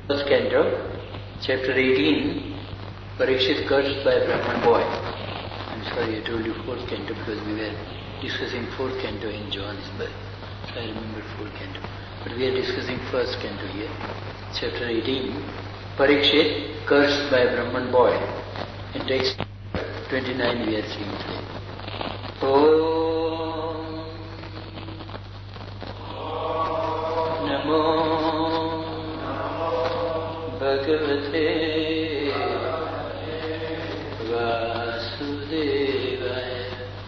First canto, chapter 18, Parikshit cursed by Brahman boy. I'm sorry I told you fourth canto because we were discussing fourth canto in Johannesburg. So I remembered fourth canto. But we are discussing first canto here. Chapter 18, Parikshit cursed by Brahman boy. In text 29 we are seeing today. Om Namo Bhagavate Vasudevaya.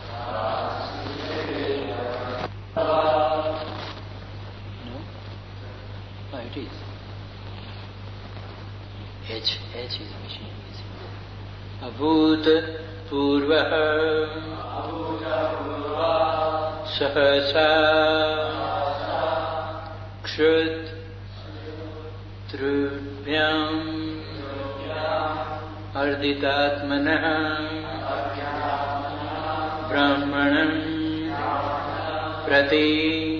No? Oh, it is. H is missing. Abhut Purvah Sahasa Kshut Trubhyam Arditatmanah Brahmanam Prati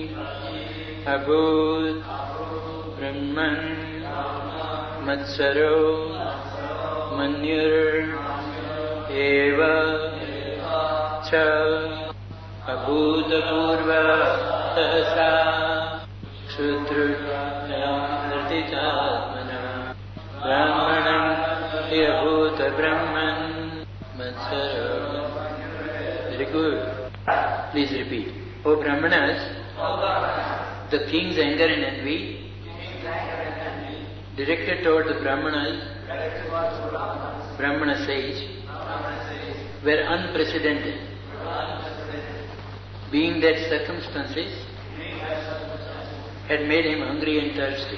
Abhut Brahman Matsaro Manyur Eva Cha Abhutapurva Sahasa Kshutrudhyamrtitatmana Brahmanam Yabhuta Brahman Matsara. Very good. Please repeat. O Brahmanas, the king's anger and envy directed toward the Brahmanas, Brahmana sage, were unprecedented, being that circumstances had made him hungry and thirsty.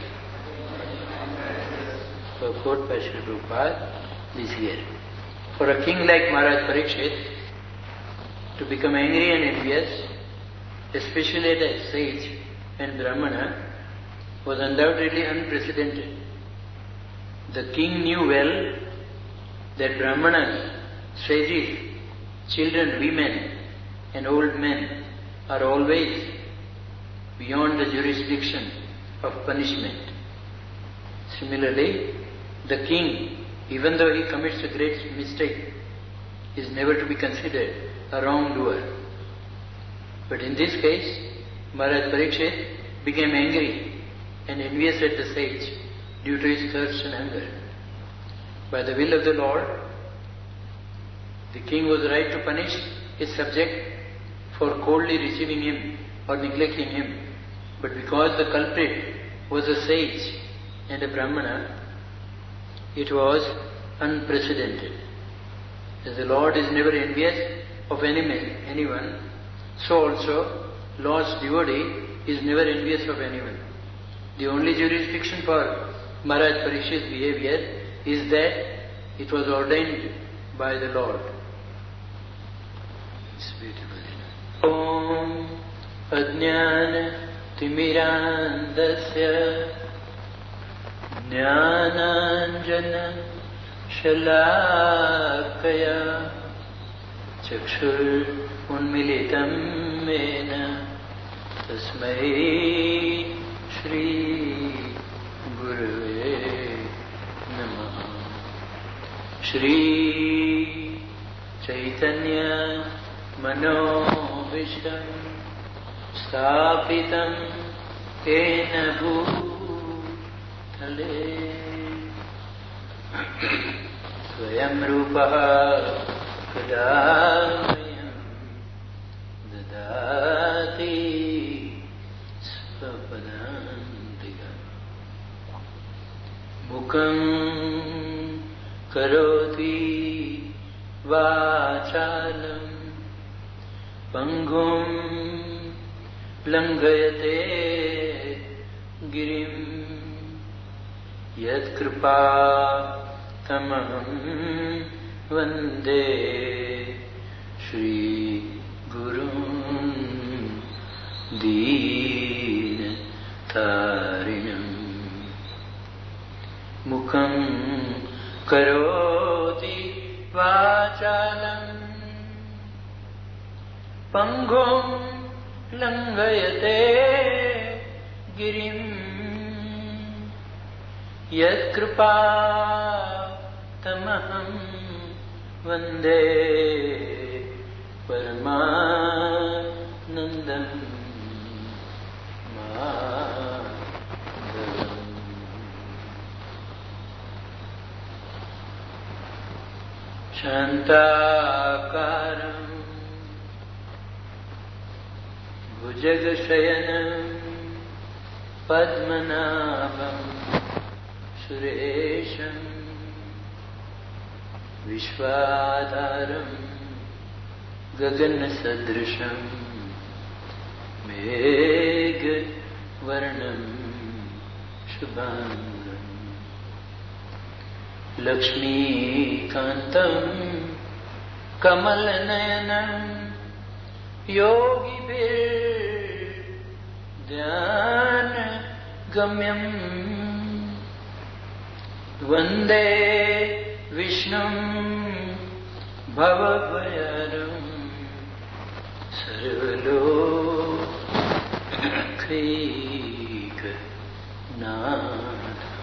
So, quote by Srila Prabhupada, this here. For a king like Maharaj Parikshit to become angry and envious, especially at a sage and Brahmana, was undoubtedly unprecedented. The king knew well that Brahmanas, sages, children, women and old men are always beyond the jurisdiction of punishment. Similarly, the king, even though he commits a great mistake, is never to be considered a wrongdoer. But in this case, Maharaj Parikshit became angry and envious at the sage due to his thirst and hunger. By the will of the Lord, the king was right to punish his subject for coldly receiving him or neglecting him. But because the culprit was a sage and a Brahmana, it was unprecedented. As the Lord is never envious of anyone, so also Lord's devotee is never envious of anyone. The only jurisdiction for Maharaj Parikshit's behavior is that it was ordained by the Lord. It's beautiful. Om Ajnana Timirandasya Jnananjana Shalakaya Chakshur Unmilitam Mena Tasmai Shri Gurave Namaha. Shri Chaitanya Manobishtam Sthapitam Tena Bhutale Swayam Rupaha Kadamayam Dadati Svapadantika Mukam Karoti Vachalam Pangum Langayate Girim Yat Kripa Tamaham Vande Shri Gurun Deen Tarinam Mukam Karoti Vachalam Pangum Langayate Girim Yat kripa tamaham vande paramanandam madhavam. Shantakaram Bhujagashayanam Padmanabham Suresham Vishwadharam Gaganasadrisham Meghavarnam Shubhangam Lakshmikantam Kamalanayanam Yogibhir Dhyana Gamyam Vande Vishnum Bhavabhayaram Sarvalokika Natham.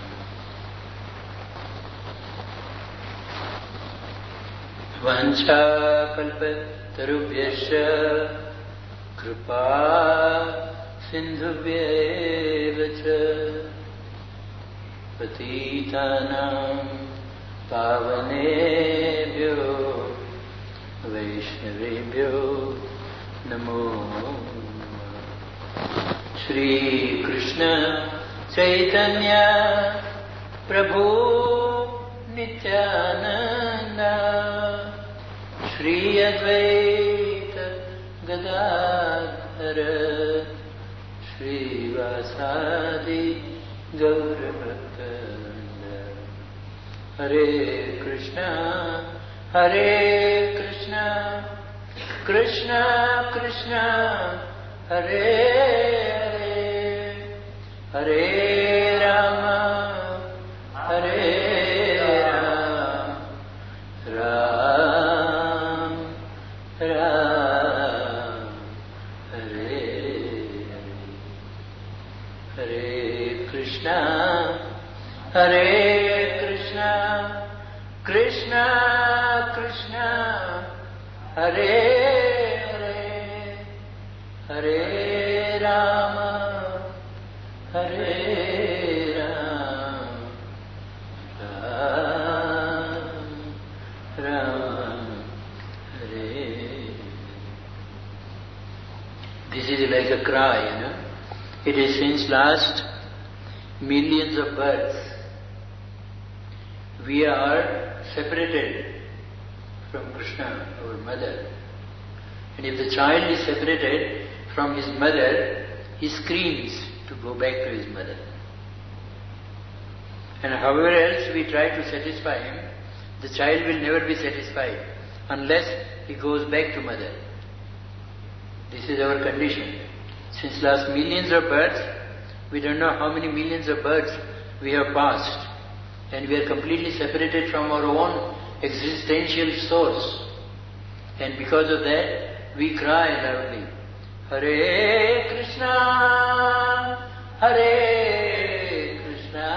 Vancha kalpatarubhyascha kripa sindhubhyevacha patitanam pavanebhyo vaishnavebhyo namo namah. Shri Krishna Chaitanya Prabhu Nityananda Shri Advaita Gadadhara Shri Vasadi Gaurabhakta. Hare Krishna Krishna Krishna Hare Hare Hare Rama Hare Ram Ram Hare Hare Krishna Krishna Krishna Hare Hare Hare Rama Hare Ram Ram Ram Hare. This is like a cry, It is since last millions of births we are separated from Krishna, our mother. And if the child is separated from his mother, he screams to go back to his mother. And however else we try to satisfy him, the child will never be satisfied unless he goes back to mother. This is our condition. Since last millions of births, we don't know how many millions of births we have passed, and we are completely separated from our own existential source. And because of that, we cry loudly, Hare Krishna, Hare Krishna,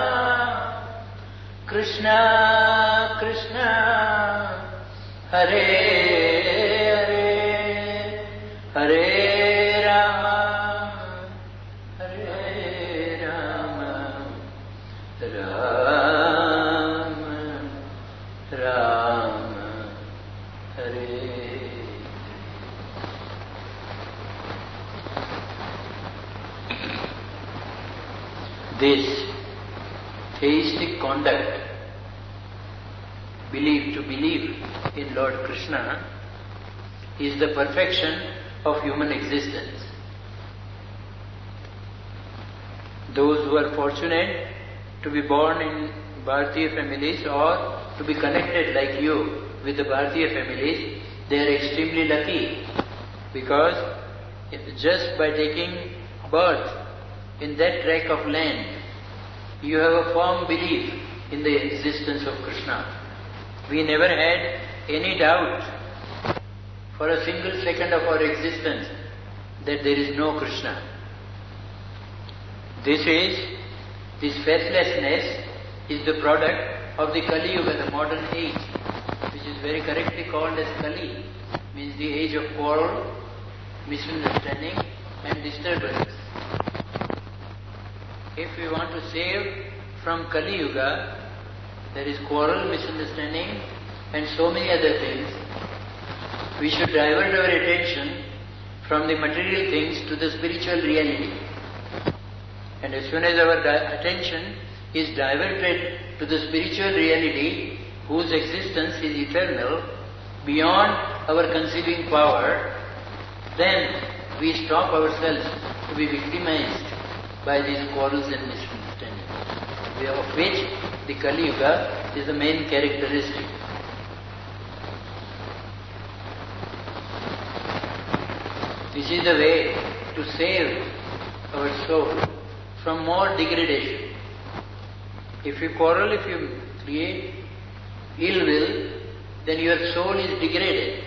Krishna Krishna, Hare Hare, Hare Rama, Hare Rama, Rama Rama, Hare. This theistic conduct, to believe in Lord Krishna, is the perfection of human existence. Those who are fortunate to be born in Bharatiya families or to be connected like you with the Bharatiya families, they are extremely lucky, because just by taking birth in that tract of land, you have a firm belief in the existence of Krishna. We never had any doubt for a single second of our existence that there is no Krishna. This is This faithlessness is the product of the Kali Yuga, the modern age, which is very correctly called as Kali, means the age of quarrel, misunderstanding and disturbance. If we want to save from Kali Yuga, there is quarrel, misunderstanding and so many other things, we should divert our attention from the material things to the spiritual reality. And as soon as our attention is diverted to the spiritual reality, whose existence is eternal, beyond our conceiving power, then we stop ourselves to be victimized by these quarrels and misunderstandings, of which the Kali Yuga is the main characteristic. This is the way to save our soul from more degradation. If you quarrel, if you create ill will, then your soul is degraded.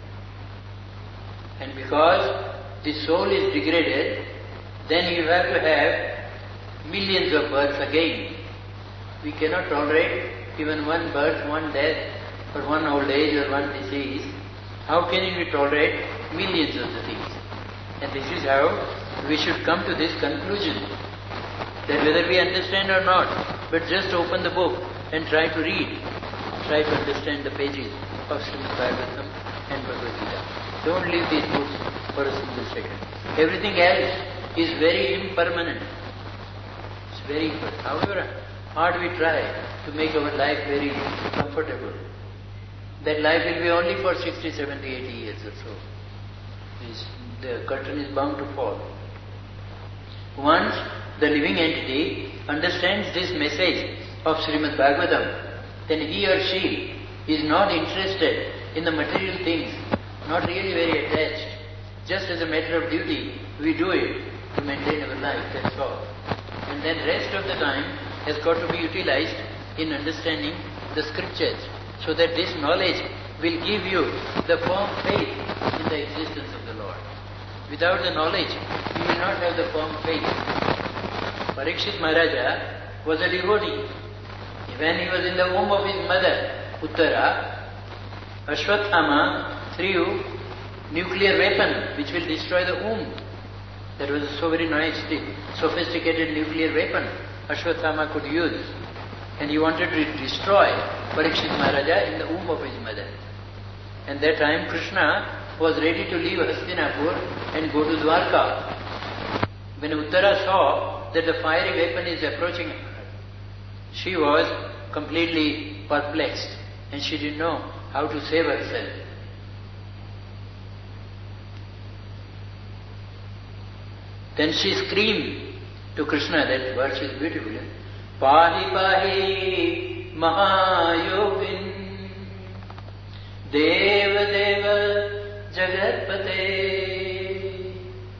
And because the soul is degraded, then you have to have millions of births again. We cannot tolerate even one birth, one death, or one old age, or one disease. How can you tolerate millions of the things? And this is how we should come to this conclusion, that whether we understand or not, but just open the book and try to read, try to understand the pages of Srimad Bhagavatam and Bhagavad Gita. Don't leave these books for a single second. Everything else is very impermanent. It's very impermanent. However hard we try to make our life very comfortable, that life will be only for 60, 70, 80 years or so. The curtain is bound to fall. Once the living entity understands this message of Srimad Bhagavatam, then he or she is not interested in the material things, not really very attached. Just as a matter of duty, we do it to maintain our life, that's all. And then rest of the time has got to be utilized in understanding the scriptures, so that this knowledge will give you the firm faith in the existence of the Lord. Without the knowledge, you will not have the firm faith. Parikshit Maharaja was a devotee. When he was in the womb of his mother, Uttara, Ashwatthama threw nuclear weapon which will destroy the womb. That was a so very nice, sophisticated nuclear weapon Ashwatthama could use. And he wanted to destroy Parikshit Maharaja in the womb of his mother. And that time Krishna was ready to leave Hastinapur and go to Dwarka. When Uttara saw that the fiery weapon is approaching her, she was completely perplexed and she didn't know how to save herself. Then she screamed to Krishna, that verse is beautiful. Pahi pahi mahayogin Deva deva jagatpate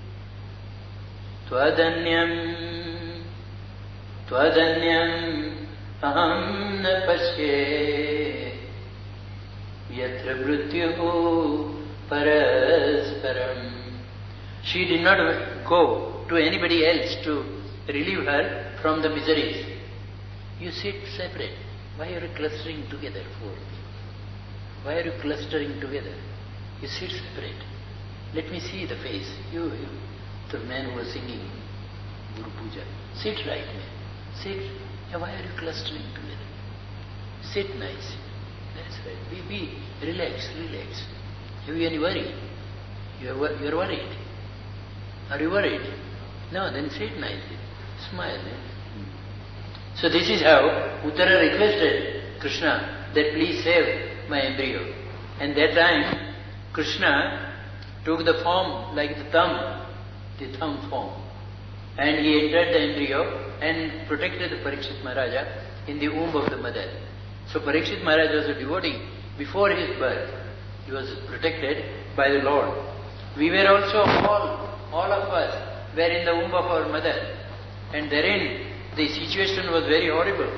Twadanyam aham na pasye Yatra mrityuhu parasparam. She did not go to anybody else to relieve her from the miseries. You sit separate. Why are you clustering together for? Why are you clustering together? You sit separate. Let me see the face. You, the man who was singing Guru Puja. Sit right, man. Sit. Yeah, why are you clustering together? Sit nice. That's right. Be relax. Have you any worry? You are worried. Are you worried? No, then sit nicely. Smile. So this is how Uttara requested Krishna that please save my embryo. And that time Krishna took the form like the thumb form. And he entered the embryo and protected the Parikshit Maharaja in the womb of the mother. So Parikshit Maharaja was a devotee. Before his birth, he was protected by the Lord. We were also all of us were in the womb of our mother. And therein the situation was very horrible.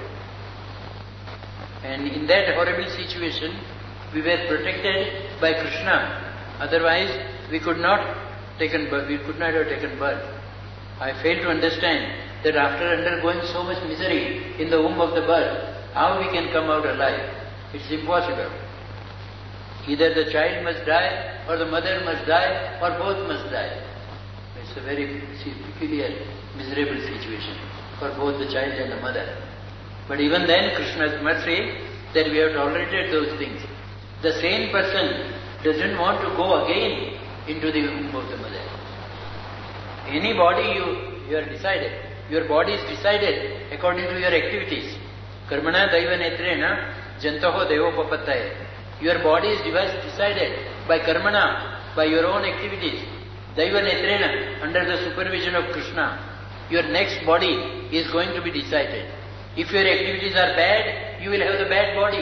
And in that horrible situation, we were protected by Krishna. Otherwise, we could not have taken birth. I fail to understand that after undergoing so much misery in the womb of the birth, how we can come out alive? It's impossible. Either the child must die, or the mother must die, or both must die. It's a very peculiar, miserable situation for both the child and the mother. But even then, Krishna's mercy, that we have tolerated those things. The sane person doesn't want to go again into the womb of the mother. Any body you are decided. Your body is decided according to your activities. Karmana daiva netrena jantaho devopapattaye. Your body is decided by karmana, by your own activities. Daiva netrena, under the supervision of Krishna. Your next body is going to be decided. If your activities are bad, you will have the bad body.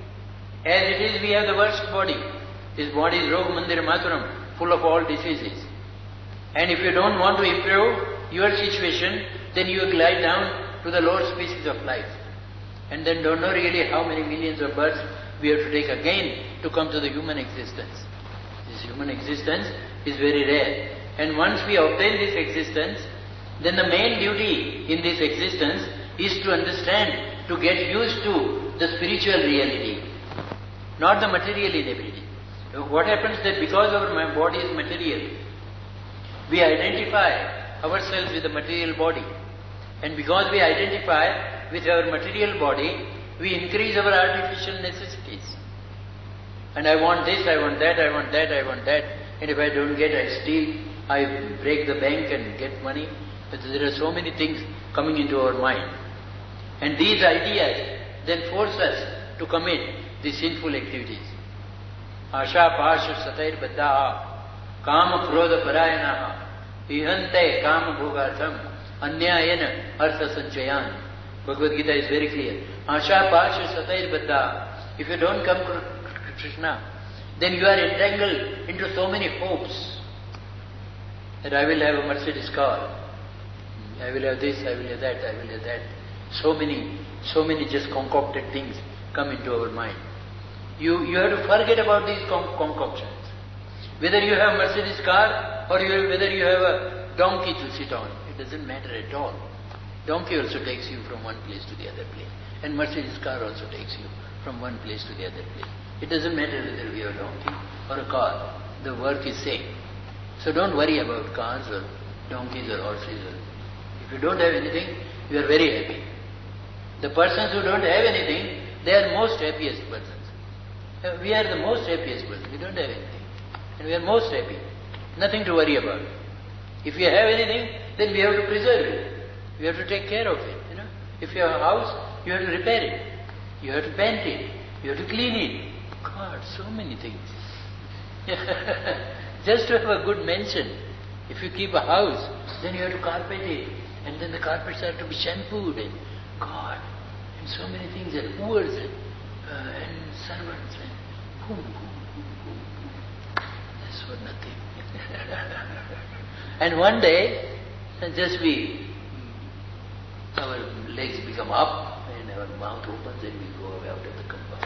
As it is, we have the worst body. This body is Rog Mandir Maturam, full of all diseases. And if you don't want to improve your situation, then you glide down to the lower species of life. And then don't know really how many millions of births we have to take again to come to the human existence. This human existence is very rare. And once we obtain this existence, then the main duty in this existence is to understand, to get used to the spiritual reality, not the material inability. What happens that because our body is material, we identify ourselves with the material body. And because we identify with our material body, we increase our artificial necessities. And I want this, I want that, I want that, I want that. And if I don't get, I steal, I break the bank and get money. But there are so many things coming into our mind. And these ideas then force us to commit the sinful activities. Asha pasha satair baddha kama krodha parayanaha ihante kama bhogatham anyayena artha sanchayan. Bhagavad Gita is very clear. Asha pasha satair baddha. If you don't come to Krishna, then you are entangled into so many hopes that I will have a Mercedes car, I will have this, I will have that, I will have that. So many just concocted things come into our mind. You have to forget about these concoctions. Whether you have a Mercedes car or whether you have a donkey to sit on, it doesn't matter at all. Donkey also takes you from one place to the other place. And Mercedes car also takes you from one place to the other place. It doesn't matter whether we have a donkey or a car. The work is same. So don't worry about cars or donkeys or horses. If you don't have anything, you are very happy. The persons who don't have anything, they are most happiest persons. We are the most happiest persons. We don't have anything. And we are most happy. Nothing to worry about. If you have anything, then we have to preserve it. We have to take care of it. If you have a house, you have to repair it. You have to paint it. You have to clean it. God, so many things. Just to have a good mansion. If you keep a house, then you have to carpet it. And then the carpets have to be shampooed. And God, and so many things. And hooers and servants. And boom. That's for nothing. And one day, just our legs become up and our mouth opens and we go out of the compound.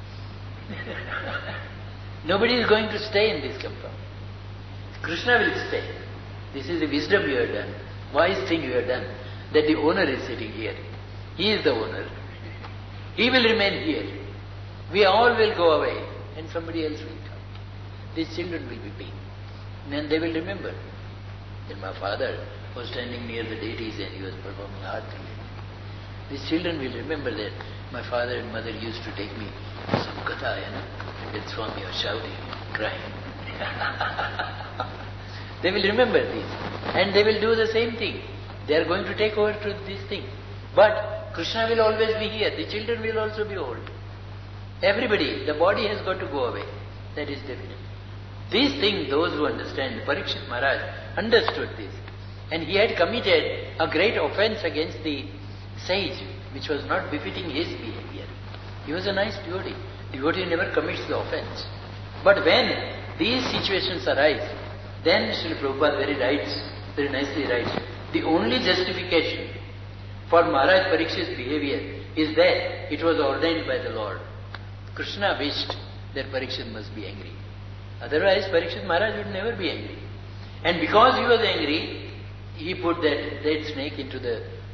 Nobody is going to stay in this compound. Krishna will stay. This is the wisdom you have done, wise thing you have done, that the owner is sitting here. He is the owner. He will remain here. We all will go away and somebody else will come. These children will be big. And they will remember that my father was standing near the deities and he was performing arti. These children will remember that my father and mother used to take me to some katha, and then Swami was shouting and crying. They will remember this. And they will do the same thing. They are going to take over to this thing. But Krishna will always be here. The children will also be old. Everybody, the body has got to go away. That is definite. These things, those who understand, Parikshit Maharaj understood this. And he had committed a great offense against the sage, which was not befitting his behavior. He was a nice devotee. Devotee never commits the offense. But when these situations arise, then Srila Prabhupada very nicely writes, the only justification for Maharaj Parikshit's behavior is that it was ordained by the Lord. Krishna wished that Parikshit must be angry. Otherwise, Parikshit Maharaj would never be angry. And because he was angry, he put that snake into the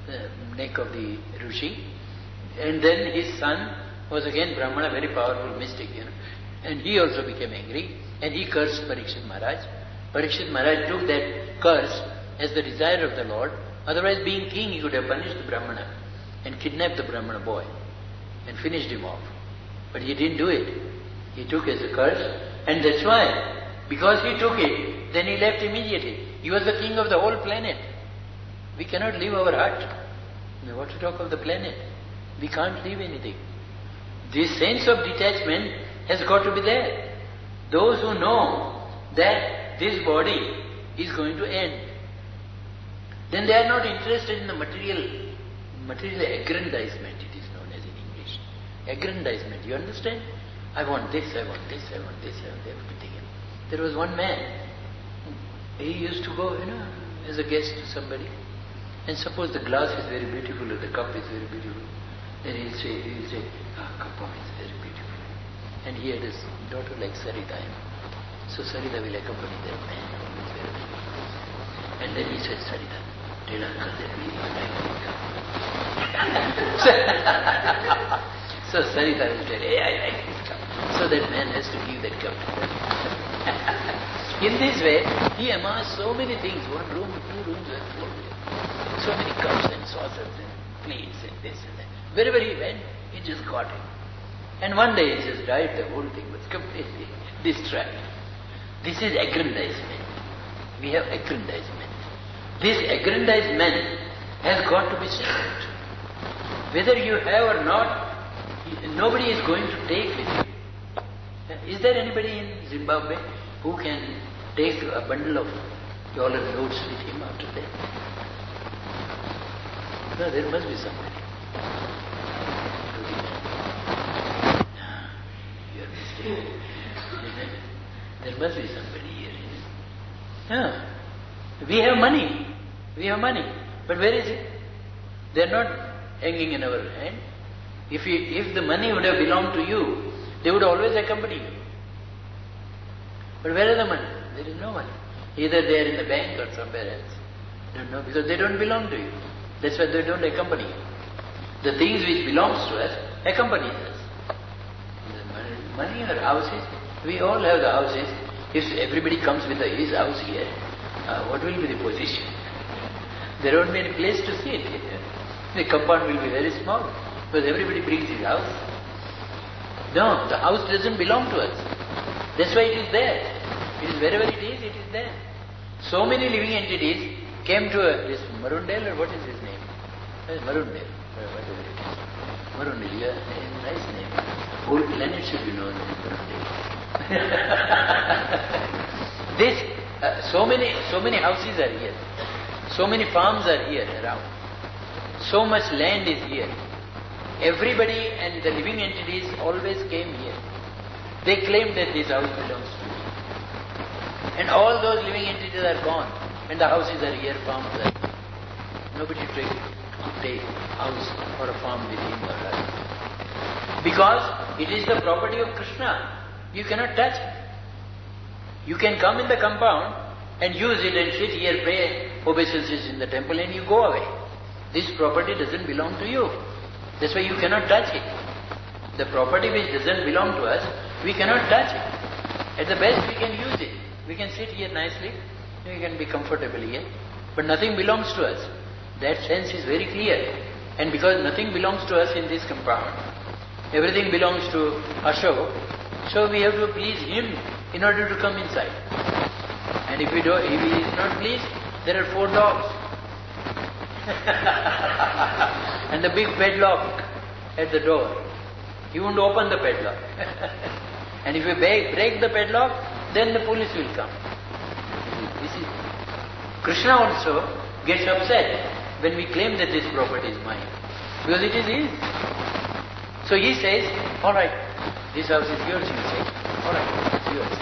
neck of the Rishi. And then his son was again Brahmana, very powerful mystic, And he also became angry and he cursed Parikshit Maharaj. Parikshit Maharaj took that curse as the desire of the Lord. Otherwise, being king, he could have punished the Brahmana and kidnapped the Brahmana boy and finished him off. But he didn't do it. He took as a curse, and that's why, because he took it, then he left immediately. He was the king of the whole planet. We cannot leave our hut. What to talk of the planet? We can't leave anything. This sense of detachment has got to be there. Those who know that this body is going to end, then they are not interested in the material aggrandizement, it is known as in English. Aggrandizement, you understand? I want this, I want this, I want this, I want everything. There was one man, he used to go, as a guest to somebody, and suppose the glass is very beautiful or the cup is very beautiful, then he'll say, cup is very beautiful. And he had his daughter like Sarita. So Sarita will accompany that man, always very beautiful. And then he said, Sarita, tell Uncle that we like the cup. So Sarita will tell, hey, I like this cup. So that man has to give that cup. In this way, he amassed so many things. 1 room, 2 rooms were full with so many cups and saucers and plates and this and that. Wherever he went, he just got it. And one day he just died, the whole thing was completely destroyed. This is aggrandizement. We have aggrandizement. This aggrandizement has got to be settled. Whether you have or not, nobody is going to take with you. Is there anybody in Zimbabwe who can take a bundle of dollar notes with him after that? No, there must be somebody. You are mistaken. There must be somebody here. Yeah. We have money. We have money. But where is it? They are not hanging in our hand. If the money would have belonged to you, they would always accompany you. But where is the money? There is no money. Either they are in the bank or somewhere else. Don't know, because they don't belong to you. That's why they don't accompany you. The things which belongs to us accompany us. The money or houses, we all have the houses. If everybody comes with his house here, what will be the position? There won't be any place to sit. The compound will be very small, because everybody brings his house. No, the house doesn't belong to us. That's why it is there. It is wherever it is there. So many living entities came to this Marundale, or what is his name? Marundale, whatever it is. Marundale, yeah, a nice name. Whole planet should be known as Marundale. So many houses are here. So many farms are here around. So much land is here. Everybody and the living entities always came here. They claim that this house belongs to me. And all those living entities are gone. And the houses are here, farms are here. Nobody could take house or a farm with him or her. Because it is the property of Krishna. You cannot touch it. You can come in the compound and use it and sit here, pray obeisances in the temple, and you go away. This property doesn't belong to you. That's why you cannot touch it. The property which doesn't belong to us, we cannot touch it. At the best we can use it. We can sit here nicely, we can be comfortable here, but nothing belongs to us. That sense is very clear. And because nothing belongs to us in this compound, everything belongs to Ashok, so we have to please him in order to come inside. And if he is not pleased, there are 4 dogs. And the big padlock at the door. He won't open the padlock. And if you break the padlock, then the police will come. This is Krishna also gets upset when we claim that this property is mine, because it is his. So he says, all right, this house is yours, you say. All right, it's yours.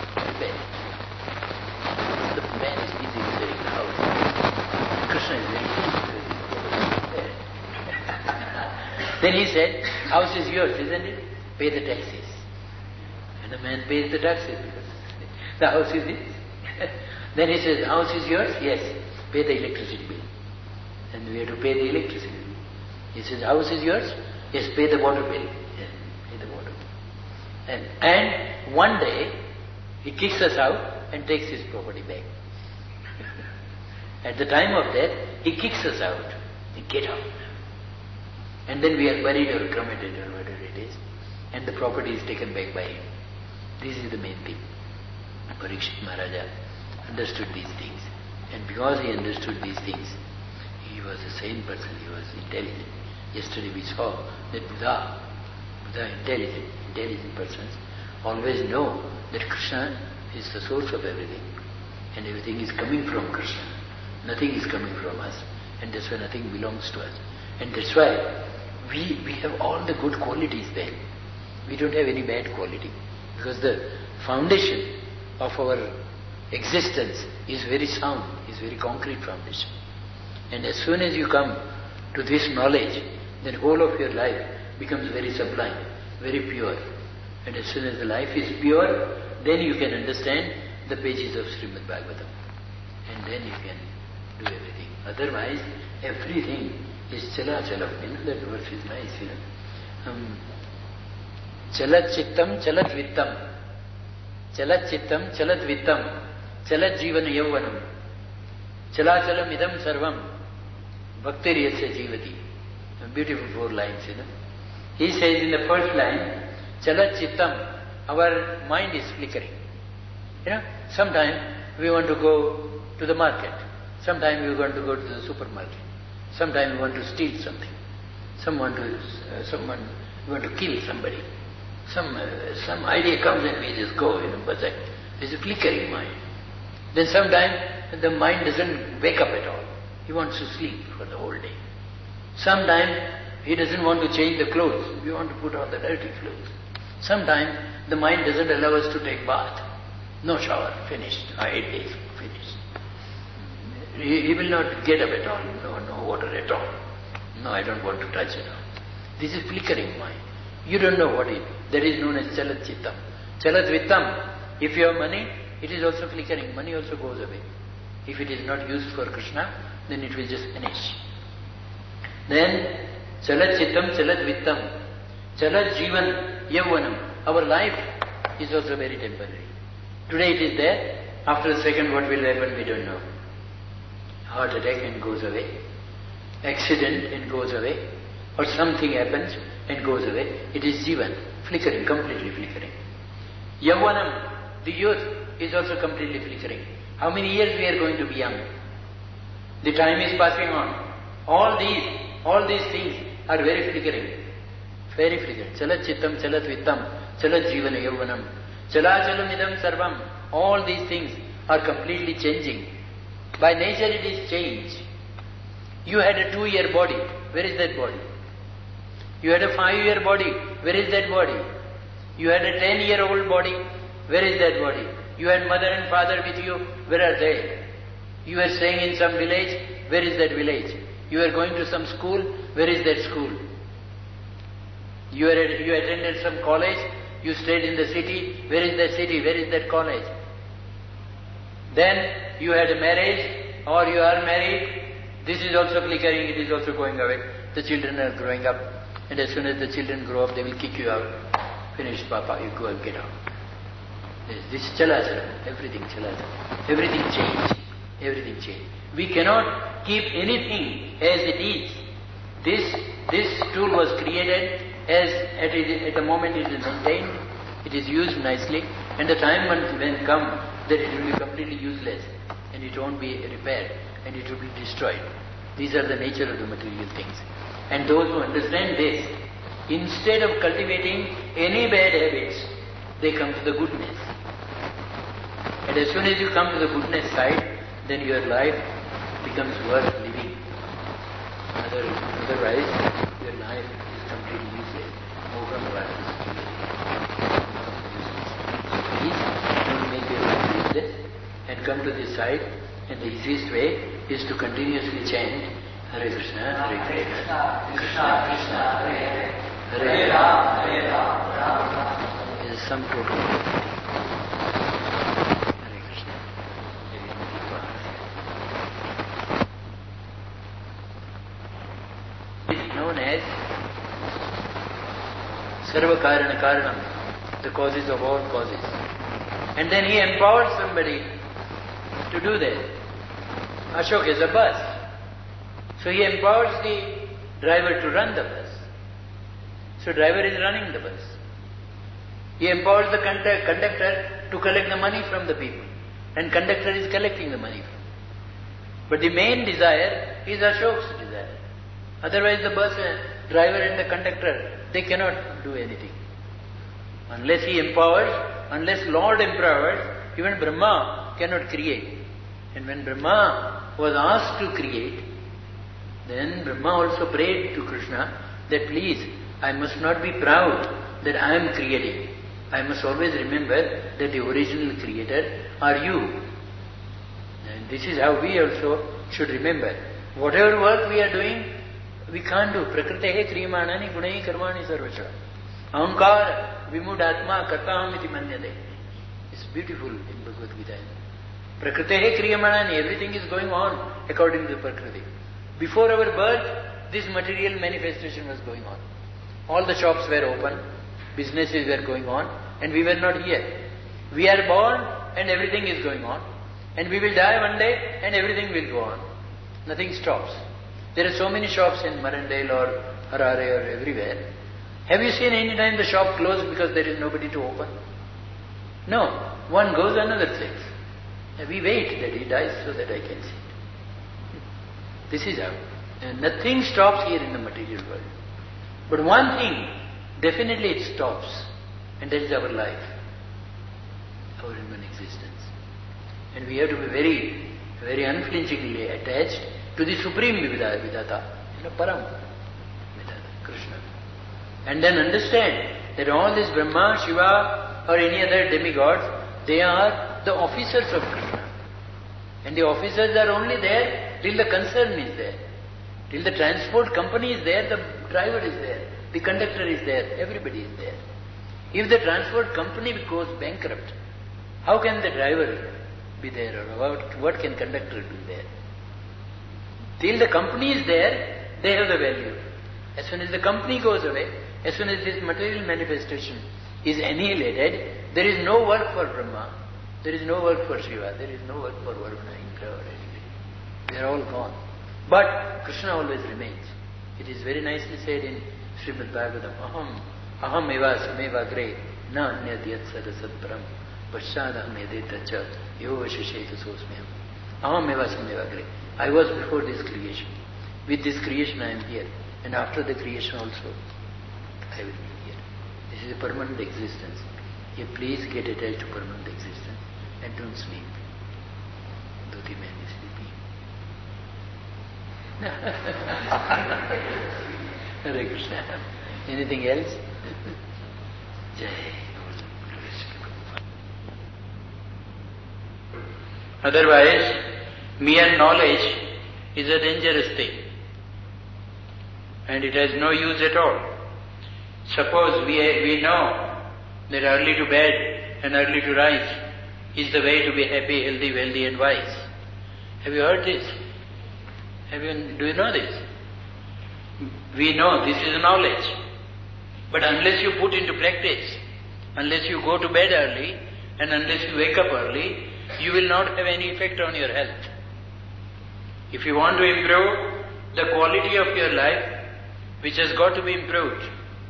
The man is busy repairing the house. Krishna is very busy. Then he said, house is yours, isn't it? Pay the taxes. And the man pays the taxes because the house is his. Then he says, house is yours? Yes. Pay the electricity bill. and we have to pay the electricity. He says, house is yours? Yes, pay the water bill. Yes, pay the water bill. And one day, he kicks us out and takes his property back. At the time of death, he kicks us out. We get out. And then we are buried or cremated or whatever it is, and the property is taken back by him. This is the main thing. Parikshit Maharaja understood these things. And because he understood these things, he was a sane person, he was intelligent. Yesterday we saw that Buddha, intelligent persons, always know that Krishna is the source of everything. And everything is coming from Krishna. Nothing is coming from us. And that's why nothing belongs to us. And that's why we have all the good qualities there. We don't have any bad quality. Because the foundation of our existence is very sound, is very concrete foundation. And as soon as you come to this knowledge, then whole of your life becomes very sublime, very pure. And as soon as the life is pure, then you can understand the pages of Srimad Bhagavatam. And then you can do everything. Otherwise, everything is chala. That verse is nice, Chalat chittam, chalat vittam. Chalat chittam, chalat vittam. Chalat jivana yavvanam. Chalachalam idam sarvam. Bhaktir yasya jivati. Beautiful 4 lines, He says in the first line, chalat chittam, our mind is flickering. Sometimes we want to go to the market. Sometimes we want to go to the supermarket. Sometimes we want to steal something. Someone want to kill somebody. Some idea comes and we just go, but there's a flickering mind. Then sometimes the mind doesn't wake up at all. He wants to sleep for the whole day. Sometimes he doesn't want to change the clothes. We want to put on the dirty clothes. Sometimes the mind doesn't allow us to take bath. No shower, finished. 8 days, finished. He will not get up at all. No water at all. No, I don't want to touch it. This is flickering mind. You don't know what it is. That is known as chalat chittam. Chalat vittam. If you have money, it is also flickering. Money also goes away. If it is not used for Krishna, then it will just vanish. Then, chalat chittam, chalat vittam. Chalat jivan yavvanam. Our life is also very temporary. Today it is there. After a second what will happen, we don't know. Heart attack and goes away. Accident and goes away. Or something happens and goes away. It is jivan, flickering, completely flickering. Yavvanam, the youth, is also completely flickering. How many years we are going to be young? The time is passing on. All these things are very flickering. Very flickering. Chalat chittam, chalat vittam, chalat jivana yavvanam, chalachalam idam sarvam. All these things are completely changing. By nature it is change. You had a 2-year body. Where is that body? You had a 5-year body. Where is that body? You had a 10-year-old body. Where is that body? You had mother and father with you. Where are they? You were staying in some village. Where is that village? You are going to some school. Where is that school? You attended some college. You stayed in the city. Where is that city? Where is that college? Then you had a marriage or you are married. This is also flickering. It is also going away. The children are growing up. And as soon as the children grow up, they will kick you out. Finish, Papa, you go and get out. This is chala. Everything chala. Everything change. Everything change. We cannot keep anything as it is. This tool was created as at the moment it is maintained, it is used nicely, and the time when come that it will be completely useless and it won't be repaired and it will be destroyed. These are the nature of the material things. And those who understand this, instead of cultivating any bad habits, they come to the goodness. And as soon as you come to the goodness side, then your life becomes worth living. Otherwise, your life is completely useless. Please don't make your life useless and come to this side. And the easiest way is to continuously chant Hare Krishna, Hare Krishna, Krishna Krishna, Hare Hare, Hare Rama, Hare Rama. There is some total. Sarva Karana Karanam, the causes of all causes. And then he empowers somebody to do that. Ashok is a bus. So he empowers the driver to run the bus. So driver is running the bus. He empowers the conductor to collect the money from the people. And conductor is collecting the money from them. But the main desire is Ashok's desire. Otherwise the bus driver and the conductor, they cannot do anything. Unless he empowers, unless Lord empowers, even Brahma cannot create. And when Brahma was asked to create, then Brahma also prayed to Krishna that please, I must not be proud that I am creating. I must always remember that the original creator are you. And this is how we also should remember. Whatever work we are doing, we can't do. Prakritehe kriyamanani gunahi karmani sarvacha. Ahankar vimudatma kartaham iti manyate. It's beautiful in Bhagavad Gita. Prakritehe kriyamanani, everything is going on according to Prakriti. Before our birth, this material manifestation was going on. All the shops were open, businesses were going on, and we were not here. We are born and everything is going on. And we will die one day and everything will go on. Nothing stops. There are so many shops in Marandale or Harare or everywhere. Have you seen any time the shop closed because there is nobody to open? No. One goes, another sits. We wait that he dies so that I can sit. This is how. And nothing stops here in the material world. But one thing, definitely it stops. And that is our life. Our human existence. And we have to be very, very unflinchingly attached to the Supreme Vidata, Param Vidata, Krishna. And then understand that all this Brahma, Shiva or any other demigods, they are the officers of Krishna. And the officers are only there till the concern is there. Till the transport company is there, the driver is there, the conductor is there, everybody is there. If the transport company goes bankrupt, how can the driver be there, or what can conductor do there? Till the company is there, they have the value. As soon as the company goes away, as soon as this material manifestation is annihilated, there is no work for Brahma, there is no work for Shiva, there is no work for Varuna, Indra or anybody. They are all gone. But Krishna always remains. It is very nicely said in Srimad Bhagavatam, Aham eva sameva gre, na anyad yat sadasat param, paschadaham yadetacha, yova shisheta sosmyam. Aham eva sameva gre. I was before this creation. With this creation I am here. And after the creation also, I will be here. This is a permanent existence. You please get attached to permanent existence and don't sleep. Dhoti man is sleeping. Hare Krishna. Anything else? Jai. Otherwise, mere knowledge is a dangerous thing. And it has no use at all. Suppose we know that early to bed and early to rise is the way to be happy, healthy, wealthy and wise. Have you heard this? Do you know this? We know this is knowledge. But unless you put into practice, unless you go to bed early and unless you wake up early, you will not have any effect on your health. If you want to improve the quality of your life, which has got to be improved,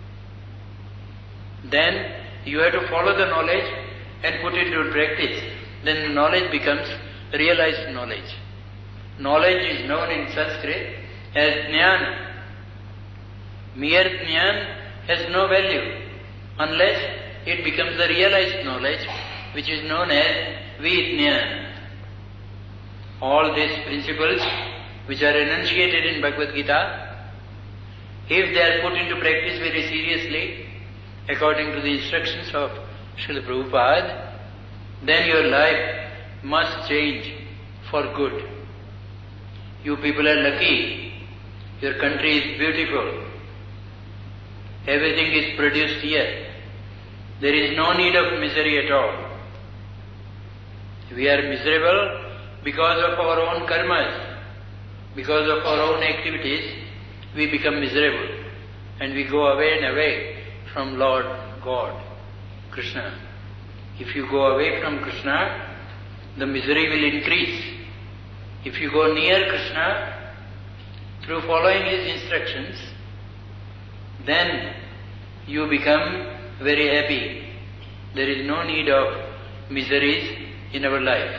then you have to follow the knowledge and put it into practice. Then the knowledge becomes realized knowledge. Knowledge is known in Sanskrit as jnana. Mere jnana has no value unless it becomes the realized knowledge, which is known as vijnana. All these principles which are enunciated in Bhagavad Gita, if they are put into practice very seriously, according to the instructions of Srila Prabhupada, then your life must change for good. You people are lucky. Your country is beautiful. Everything is produced here. There is no need of misery at all. We are miserable because of our own karmas, because of our own activities. We become miserable and we go away and away from Lord God, Krishna. If you go away from Krishna, the misery will increase. If you go near Krishna, through following his instructions, then you become very happy. There is no need of miseries in our life.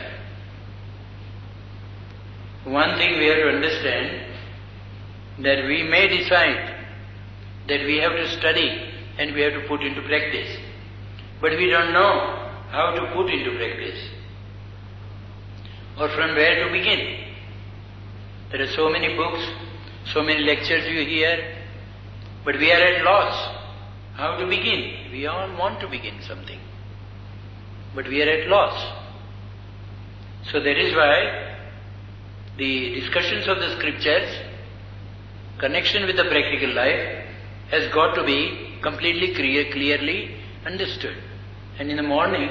One thing we have to understand, that we may decide that we have to study and we have to put into practice, but we don't know how to put into practice or from where to begin. There are so many books, so many lectures you hear, but we are at loss how to begin. We all want to begin something, but we are at loss. So that is why the discussions of the scriptures, connection with the practical life, has got to be completely clearly understood. And in the morning,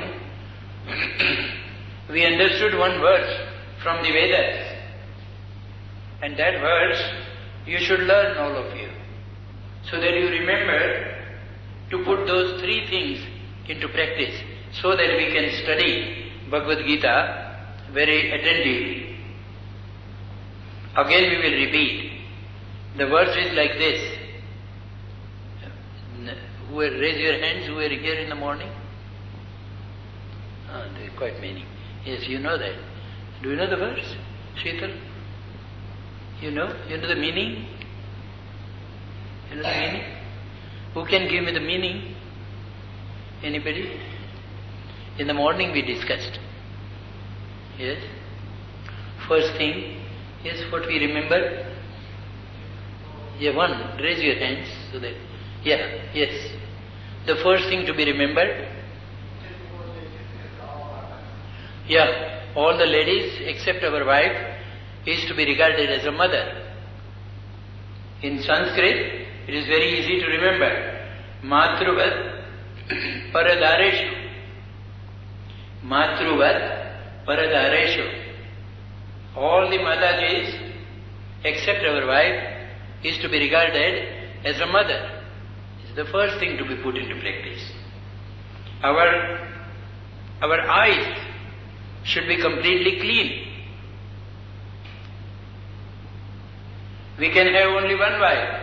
we understood one verse from the Vedas. And that verse you should learn, all of you, so that you remember to put those three things into practice, so that we can study Bhagavad Gita very attentively. Again we will repeat. The verse is like this. Raise your hands who were here in the morning. There are quite many. Yes, you know that. Do you know the verse, Sheetal? You know? You know the meaning? You know the meaning? Who can give me the meaning? Anybody? In the morning we discussed. Yes? First thing, yes, what we remember? Yeah, one. Raise your hands so that. Yeah, yes. The first thing to be remembered. Yeah, all the ladies except our wife is to be regarded as a mother. In Sanskrit, it is very easy to remember. Matruvat paradareshu. Matruvat paradareshu. All the Matajis except our wife is to be regarded as a mother. It's the first thing to be put into practice. Our eyes should be completely clean. We can have only one wife.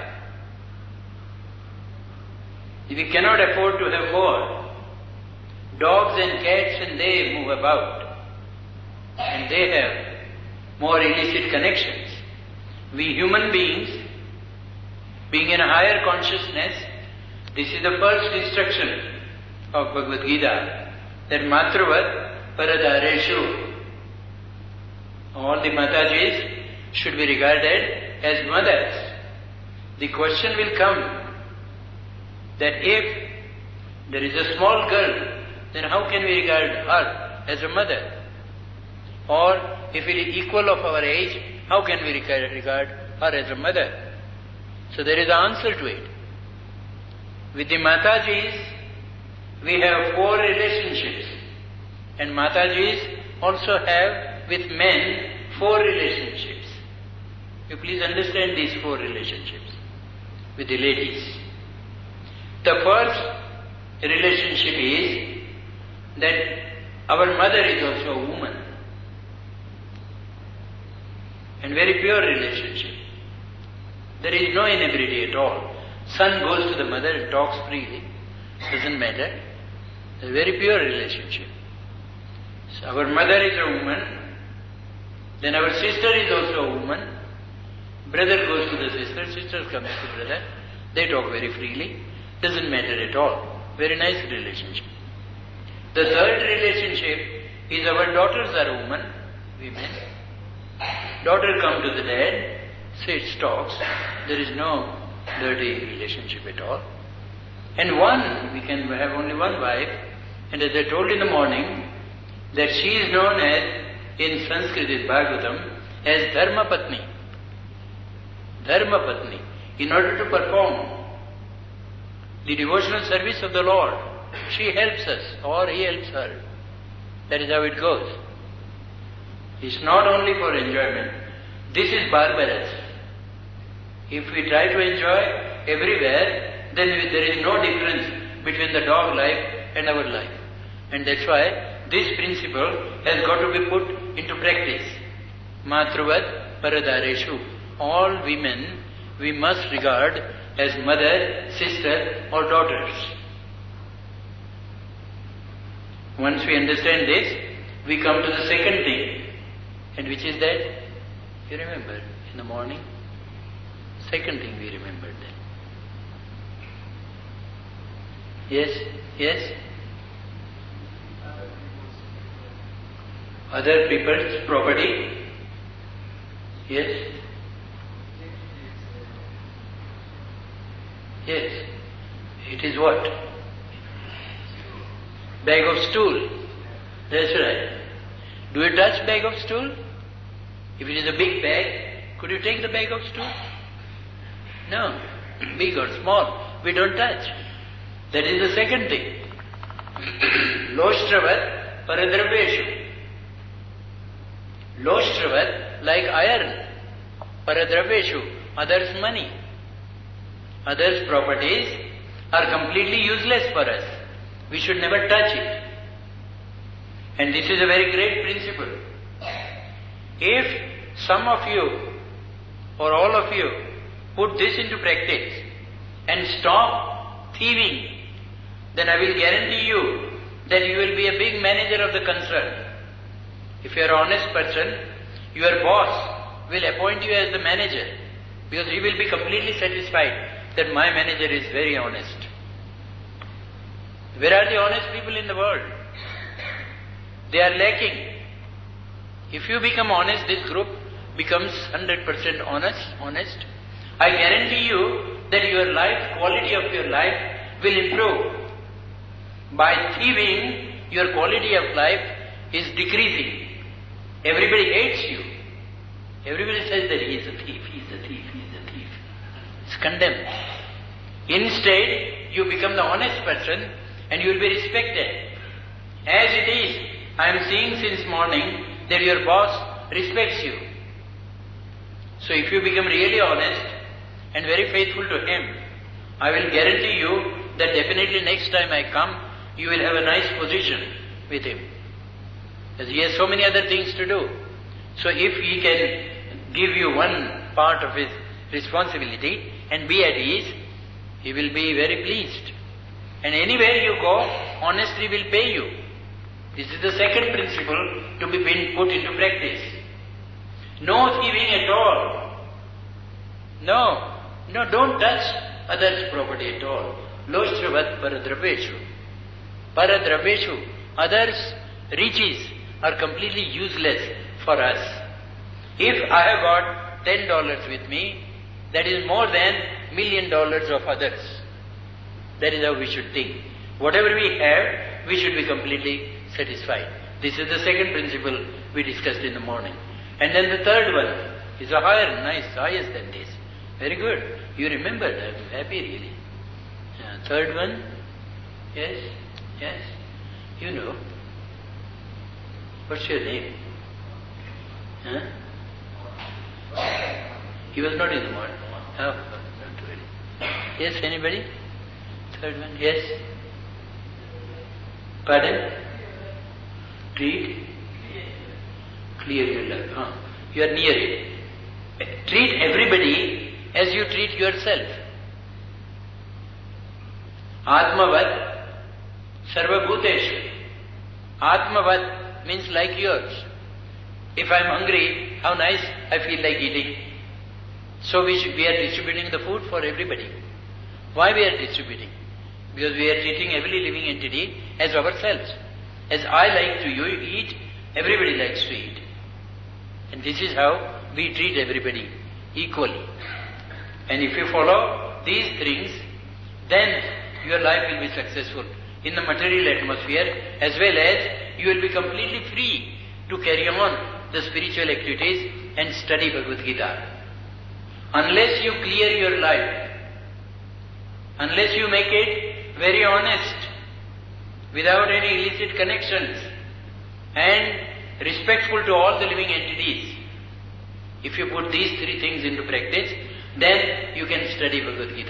We cannot afford to have four. Dogs and cats and they move about. And they have more illicit connections. We human beings, being in a higher consciousness, this is the first instruction of Bhagavad Gita, that Matruvat Paradareshu. All the Matajis should be regarded as mothers. The question will come that if there is a small girl, then how can we regard her as a mother? Or if it is equal of our age, how can we regard her as a mother? So there is an answer to it. With the Matajis, we have four relationships. And Matajis also have with men four relationships. You please understand these four relationships with the ladies. The first relationship is that our mother is also a woman. And very pure relationship. There is no inebriety at all. Son goes to the mother and talks freely. Doesn't matter. It's a very pure relationship. So our mother is a woman. Then our sister is also a woman. Brother goes to the sister. Sister comes to brother. They talk very freely. Doesn't matter at all. Very nice relationship. The third relationship is our daughters are women. Women. Daughter come to the dad. Sits, talks. There is no dirty relationship at all. And one, we can have only one wife. And as I told in the morning, that she is known as, in Sanskrit is Bhagavatam, as Dharma Patni. Dharma Patni. In order to perform the devotional service of the Lord, she helps us or he helps her. That is how it goes. It's not only for enjoyment. This is barbarous. If we try to enjoy everywhere, then there is no difference between the dog life and our life. And that's why this principle has got to be put into practice. Matruvat paradareshu. All women we must regard as mother, sister or daughters. Once we understand this, we come to the second thing. And which is that? You remember in the morning? Second thing we remembered then. Yes? Yes? Other people's property? Yes? Yes. It is what? Bag of stool. That's right. Do you touch bag of stool? If it is a big bag, could you take the bag of stool? No. Big or small, we don't touch. That is the second thing. Loshtravat paradraveshu. Loshtravat, like iron. Paradraveshu, others' money. Others' properties are completely useless for us. We should never touch it. And this is a very great principle. If some of you or all of you put this into practice and stop thieving, then I will guarantee you that you will be a big manager of the concern. If you are an honest person, your boss will appoint you as the manager because he will be completely satisfied that my manager is very honest. Where are the honest people in the world? They are lacking. If you become honest, this group becomes 100% honest. I guarantee you that your life, quality of your life will improve. By thieving, your quality of life is decreasing. Everybody hates you. Everybody says that he is a thief, he is a thief, he is a thief. It's condemned. Instead, you become the honest person and you will be respected. As it is, I am seeing since morning that your boss respects you. So if you become really honest and very faithful to him, I will guarantee you that definitely next time I come, you will have a nice position with him. Because he has so many other things to do. So if he can give you one part of his responsibility and be at ease, he will be very pleased. And anywhere you go, honesty will pay you. This is the second principle to be put into practice. No thieving at all. No, don't touch others' property at all. Loshtravat paradraveshu. Paradraveshu, others' riches are completely useless for us. If I have got $10 with me, that is more than $1 million of others. That is how we should think. Whatever we have, we should be completely satisfied. This is the second principle we discussed in the morning. And then the third one is a highest than this. Very good. You remembered. I am happy really. Third one? Yes? You know. What's your name? Huh? He was not in the morning. Oh, not really. Yes, anybody? Third one? Yes? Pardon? Treat? Clear your life. You are near it. Treat everybody as you treat yourself. Atmavat sarvabhuteshu. Atmavat means like yours. If I am hungry, how nice I feel like eating. So we are distributing the food for everybody. Why we are distributing? Because we are treating every living entity as ourselves. As I like to eat, everybody likes to eat. And this is how we treat everybody equally. And if you follow these things, then your life will be successful in the material atmosphere, as well as you will be completely free to carry on the spiritual activities and study Bhagavad Gita. Unless you clear your life, unless you make it very honest, without any illicit connections, and respectful to all the living entities, if you put these three things into practice, then you can study Bhagavad Gita.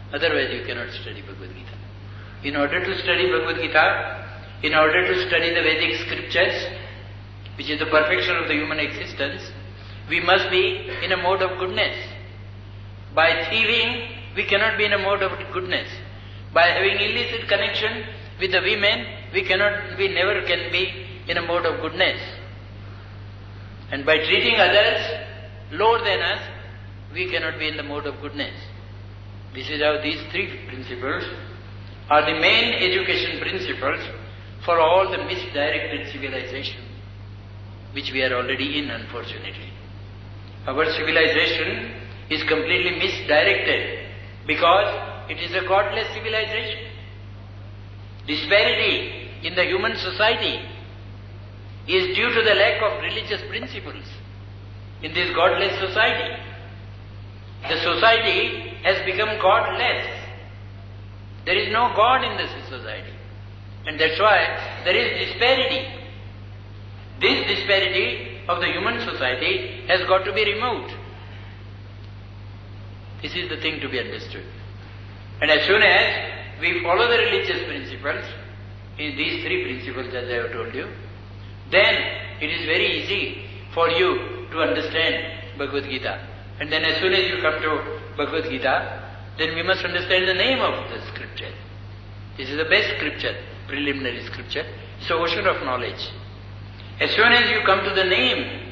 Otherwise you cannot study Bhagavad Gita. In order to study Bhagavad Gita, in order to study the Vedic scriptures, which is the perfection of the human existence, we must be in a mode of goodness. By thieving, we cannot be in a mode of goodness. By having illicit connection with the women, we never can be in a mode of goodness. And by treating others lower than us, we cannot be in the mode of goodness. This is how these three principles are the main education principles for all the misdirected civilization, which we are already in, unfortunately. Our civilization is completely misdirected because it is a godless civilization. Disparity in the human society is due to the lack of religious principles in this godless society. The society has become godless. There is no God in this society. And that's why there is disparity. This disparity of the human society has got to be removed. This is the thing to be understood. And as soon as we follow the religious principles, in these three principles as I have told you, then it is very easy for you to understand Bhagavad Gita. And then as soon as you come to Bhagavad Gita, then we must understand the name of the scripture. This is the best scripture, preliminary scripture. It's the ocean of knowledge. As soon as you come to the name,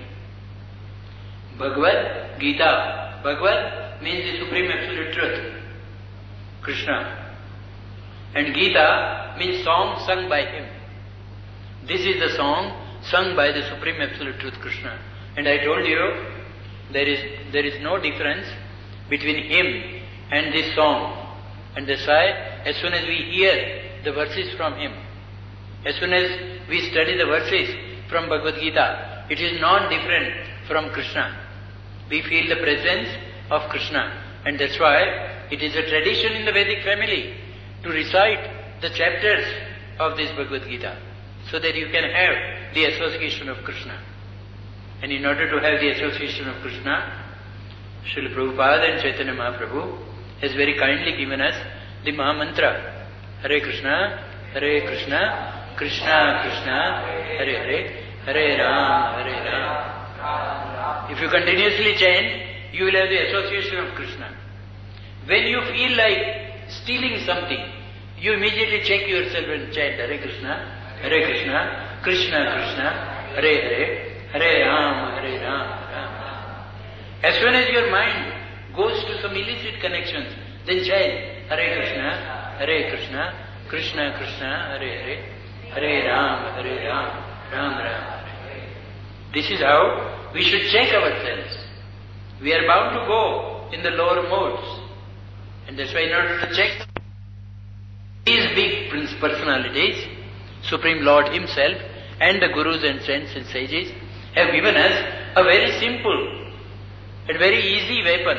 Bhagavad Gita. Bhagavad means the Supreme Absolute Truth, Krishna. And Gita means song sung by him. This is the song sung by the Supreme Absolute Truth, Krishna. And I told you, there is no difference between him and this song. And that's why, as soon as we hear the verses from him, as soon as we study the verses from Bhagavad Gita, it is not different from Krishna. We feel the presence of Krishna. And that's why it is a tradition in the Vedic family to recite the chapters of this Bhagavad Gita, so that you can have the association of Krishna. And in order to have the association of Krishna, Srila Prabhupada and Chaitanya Mahaprabhu has very kindly given us the Mahamantra. Hare Krishna, Krishna, Krishna, Hare Hare, Hare Ram, Hare Ram. If you continuously chant, you will have the association of Krishna. When you feel like stealing something, you immediately check yourself and chant Hare Krishna, Krishna, Krishna, Hare Hare, Hare Ram, Hare Ram, Ram Ram. As soon as your mind goes to some illicit connections, then chant Hare Krishna, Krishna Krishna, Hare Hare, Hare Ram, Ram Ram. This is how we should check ourselves. We are bound to go in the lower modes. And that's why in order to check these big personalities, Supreme Lord Himself and the Gurus and Saints and Sages have given us a very simple and very easy weapon.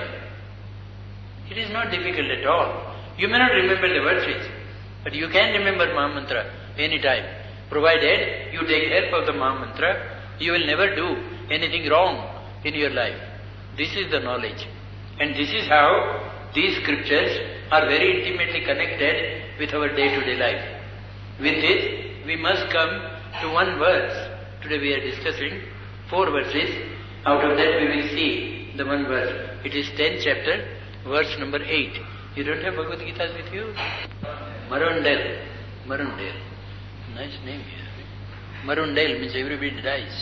It is not difficult at all. You may not remember the verses, but you can remember Mahamantra any time. Provided you take help of the Mahamantra, you will never do anything wrong in your life. This is the knowledge. And this is how these scriptures are very intimately connected with our day-to-day life. With this, we must come to one verse. Today we are discussing 4 verses. Out of that we will see the one verse. It is 10th chapter, verse number 8. You don't have Bhagavad Gita with you? Marundel. Nice name here. Marundel means everybody dies.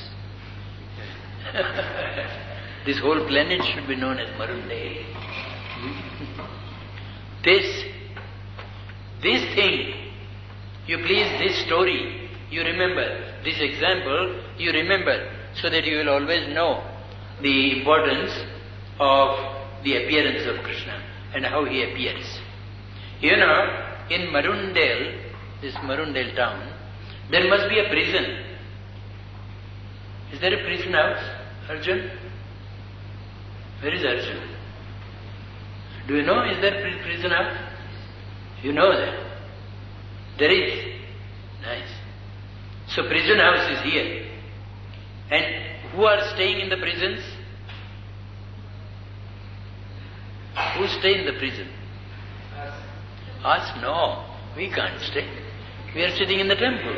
This whole planet should be known as Marundel. This thing, you please, this story, you remember, this example, you remember, so that you will always know the importance of the appearance of Krishna and how he appears. You know, in Marundel, this Marundel town, there must be a prison. Is there a prison house, Arjun? Where is Arjun? Do you know, is there a prison house? You know that. There is. Nice. So prison house is here. And who are staying in the prisons? Who stay in the prison? Us? No. We can't stay. We are sitting in the temple.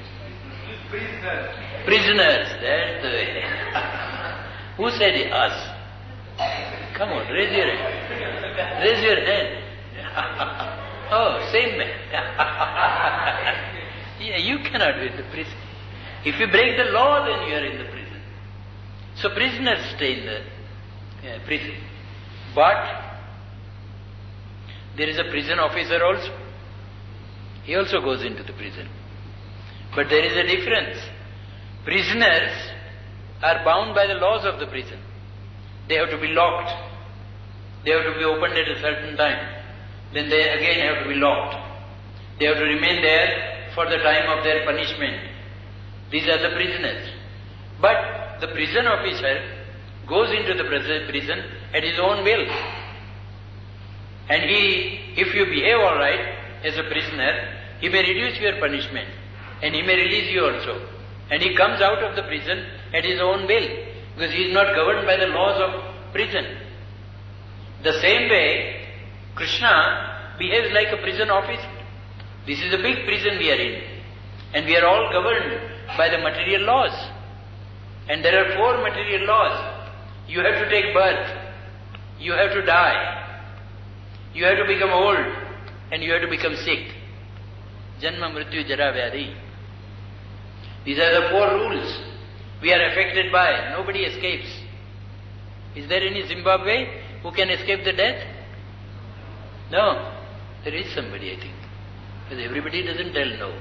Prisoners. That's the way. Who said us? Come on, raise your hand. Raise your hand. Oh, same man. Yeah, you cannot be in the prison. If you break the law, then you are in the prison. So prisoners stay in the prison. But there is a prison officer also. He also goes into the prison. But there is a difference. Prisoners are bound by the laws of the prison. They have to be locked. They have to be opened at a certain time. Then they again have to be locked. They have to remain there for the time of their punishment. These are the prisoners. But the prison officer goes into the prison at his own will. And if you behave all right as a prisoner, he may reduce your punishment and he may release you also. And he comes out of the prison at his own will because he is not governed by the laws of prison. The same way, Krishna behaves like a prison officer. This is a big prison we are in. And we are all governed by the material laws. And there are 4 material laws. You have to take birth. You have to die. You have to become old. And you have to become sick. Janma, Mrityu, Jara, Vyadhi. These are the 4 rules we are affected by. Nobody escapes. Is there any Zimbabwe who can escape the death? No. There is somebody, I think. But everybody doesn't tell no.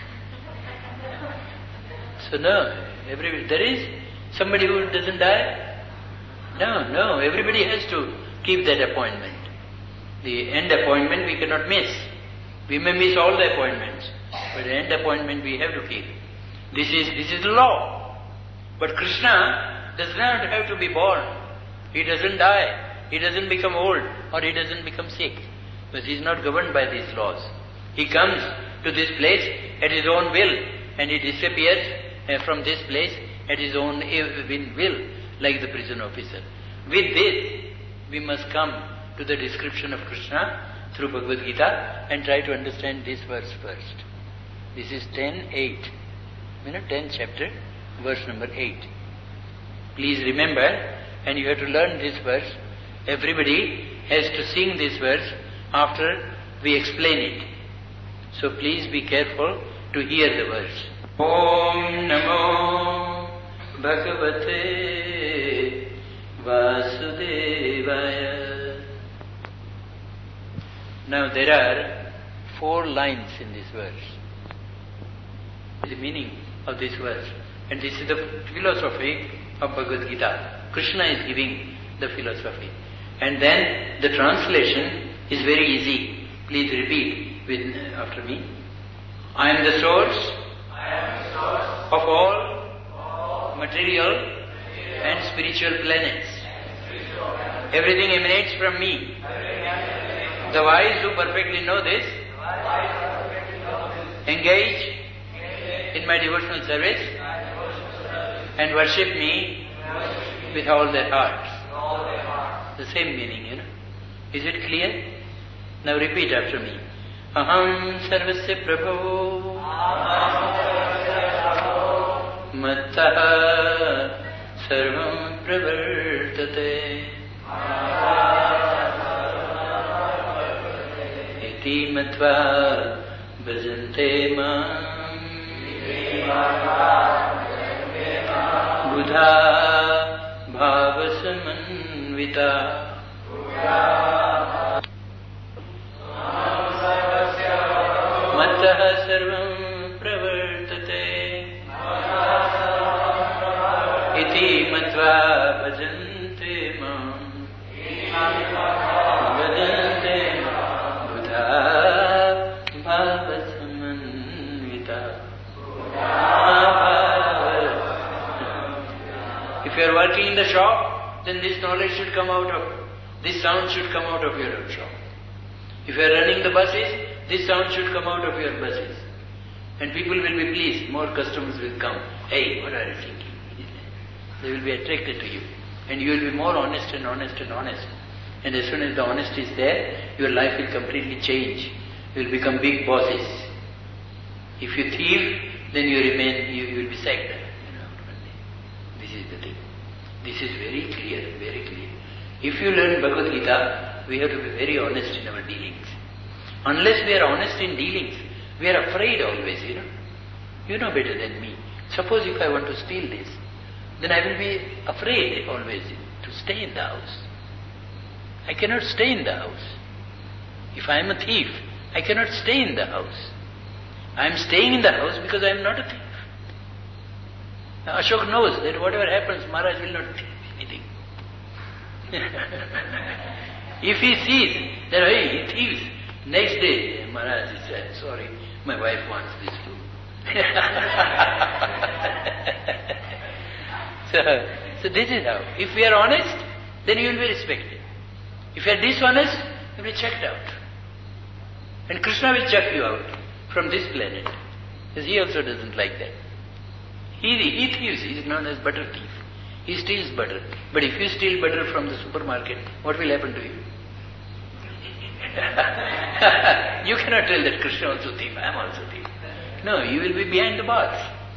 So no, there is somebody who doesn't die? No, everybody has to keep that appointment. The end appointment we cannot miss. We may miss all the appointments, but the end appointment we have to keep. This is the law. But Krishna does not have to be born. He doesn't die. He doesn't become old or he doesn't become sick. Because he is not governed by these laws. He comes to this place at his own will and he disappears from this place at his own will, like the prison officer. With this, we must come to the description of Krishna through Bhagavad Gita and try to understand this verse first. This is 10:8. 10th chapter, verse number 8. Please remember, and you have to learn this verse. Everybody has to sing this verse after we explain it. So please be careful to hear the verse. Om Namo Bhagavate Vasudevaya. Now there are 4 lines in this verse. The meaning of this verse. And this is the philosophy of Bhagavad Gita. Krishna is giving the philosophy. And then the translation is very easy. Please repeat after me. I am the source of all material and spiritual planets. Everything emanates from me. The wise who perfectly know this engage in my devotional service and worship me with all their hearts. The same meaning, Is it clear? Now repeat after me. Aham sarvasya prabho mattah sarvam pravartate iti matva bhajante mam buddha bhavasamanvita. Mattah sarvam pravartate iti matva bhajante mam buddha bhavasamanvita. If you are working in the shop, then this knowledge should come out of, this sound should come out of your shop. If you are running the buses, this sound should come out of your buses. And people will be pleased, more customers will come. Hey, what are you thinking? They will be attracted to you. And you will be more honest and honest and honest. And as soon as the honesty is there, your life will completely change. You will become big bosses. If you thief, then you will be sacked. This is the thing. This is very clear, very clear. If you learn Bhagavad Gita, we have to be very honest in our dealings. Unless we are honest in dealings, we are afraid always, You know better than me. Suppose if I want to steal this, then I will be afraid always to stay in the house. I cannot stay in the house. If I am a thief, I cannot stay in the house. I am staying in the house because I am not a thief. Now, Ashok knows that whatever happens, Maharaj will not thief anything. If he sees that he thieves, next day Maharaj says, sorry, my wife wants this too. So this is how. If we are honest, then you will be respected. If you are dishonest, you will be checked out. And Krishna will chuck you out from this planet. Because he also doesn't like that. He thieves, he is known as butter thief. He steals butter. But if you steal butter from the supermarket, what will happen to you? You cannot tell that Krishna also thief, I am also thief. No, you will be behind the bars.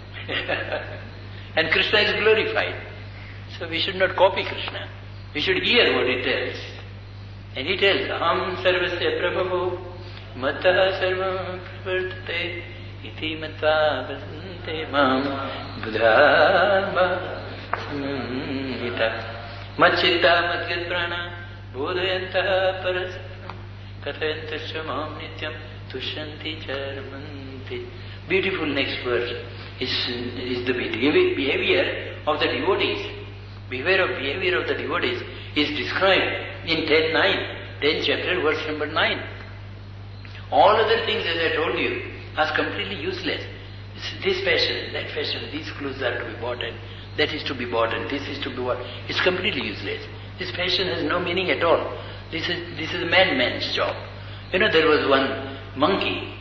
And Krishna is glorified. So we should not copy Krishna. We should hear what he tells. And he tells, Aham sarvasya prabhavo mataha sarvam pravartate iti mata vasante mam buddhama samhita machitta madgyat prana bodhayantaha parasam kathayantasya mam nityam tushanti charmanti. Beautiful next verse is the behavior of the devotees. Behavior of the devotees is described in 10th chapter, verse number 9. All other things, as I told you, are completely useless. This fashion, that fashion, these clothes are to be bought and that is to be bought and this is to be bought. It's completely useless. This fashion has no meaning at all. This is a madman's job. There was one monkey.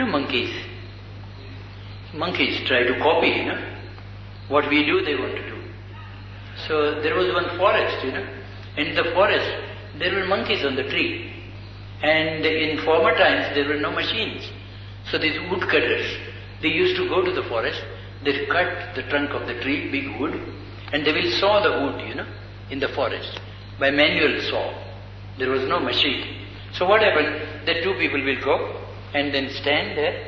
Monkeys try to copy, What we do, they want to do. So there was one forest, and in the forest there were monkeys on the tree. And in former times there were no machines. So these woodcutters, they used to go to the forest, they cut the trunk of the tree, big wood, and they will saw the wood, in the forest, by manual saw. There was no machine. So what happened? The two people will go and then stand there.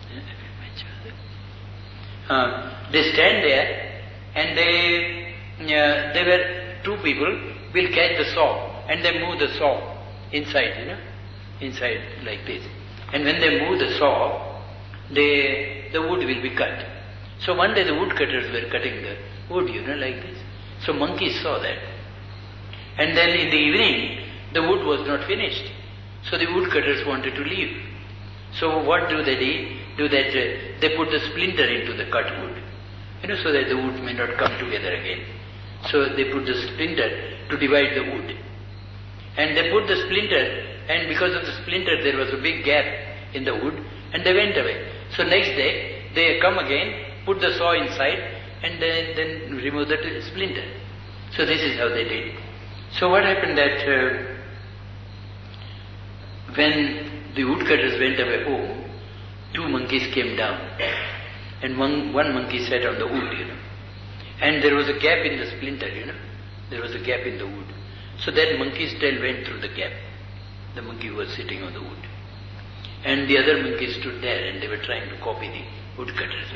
They stand there and they were two people will catch the saw and they move the saw inside, inside like this. And when they move the saw, the wood will be cut. So one day the woodcutters were cutting the wood, like this. So monkeys saw that. And then in the evening, the wood was not finished. So the woodcutters wanted to leave. So what do they do? They put the splinter into the cut wood, so that the wood may not come together again. So they put the splinter to divide the wood. And they put the splinter, and because of the splinter there was a big gap in the wood, and they went away. So next day, they come again, put the saw inside, and then remove the splinter. So this is how they did. So what happened that when the woodcutters went away home, two monkeys came down, and one monkey sat on the wood, and there was a gap in the splinter, there was a gap in the wood. So that monkey's tail went through the gap, the monkey who was sitting on the wood. And the other monkeys stood there and they were trying to copy the woodcutters,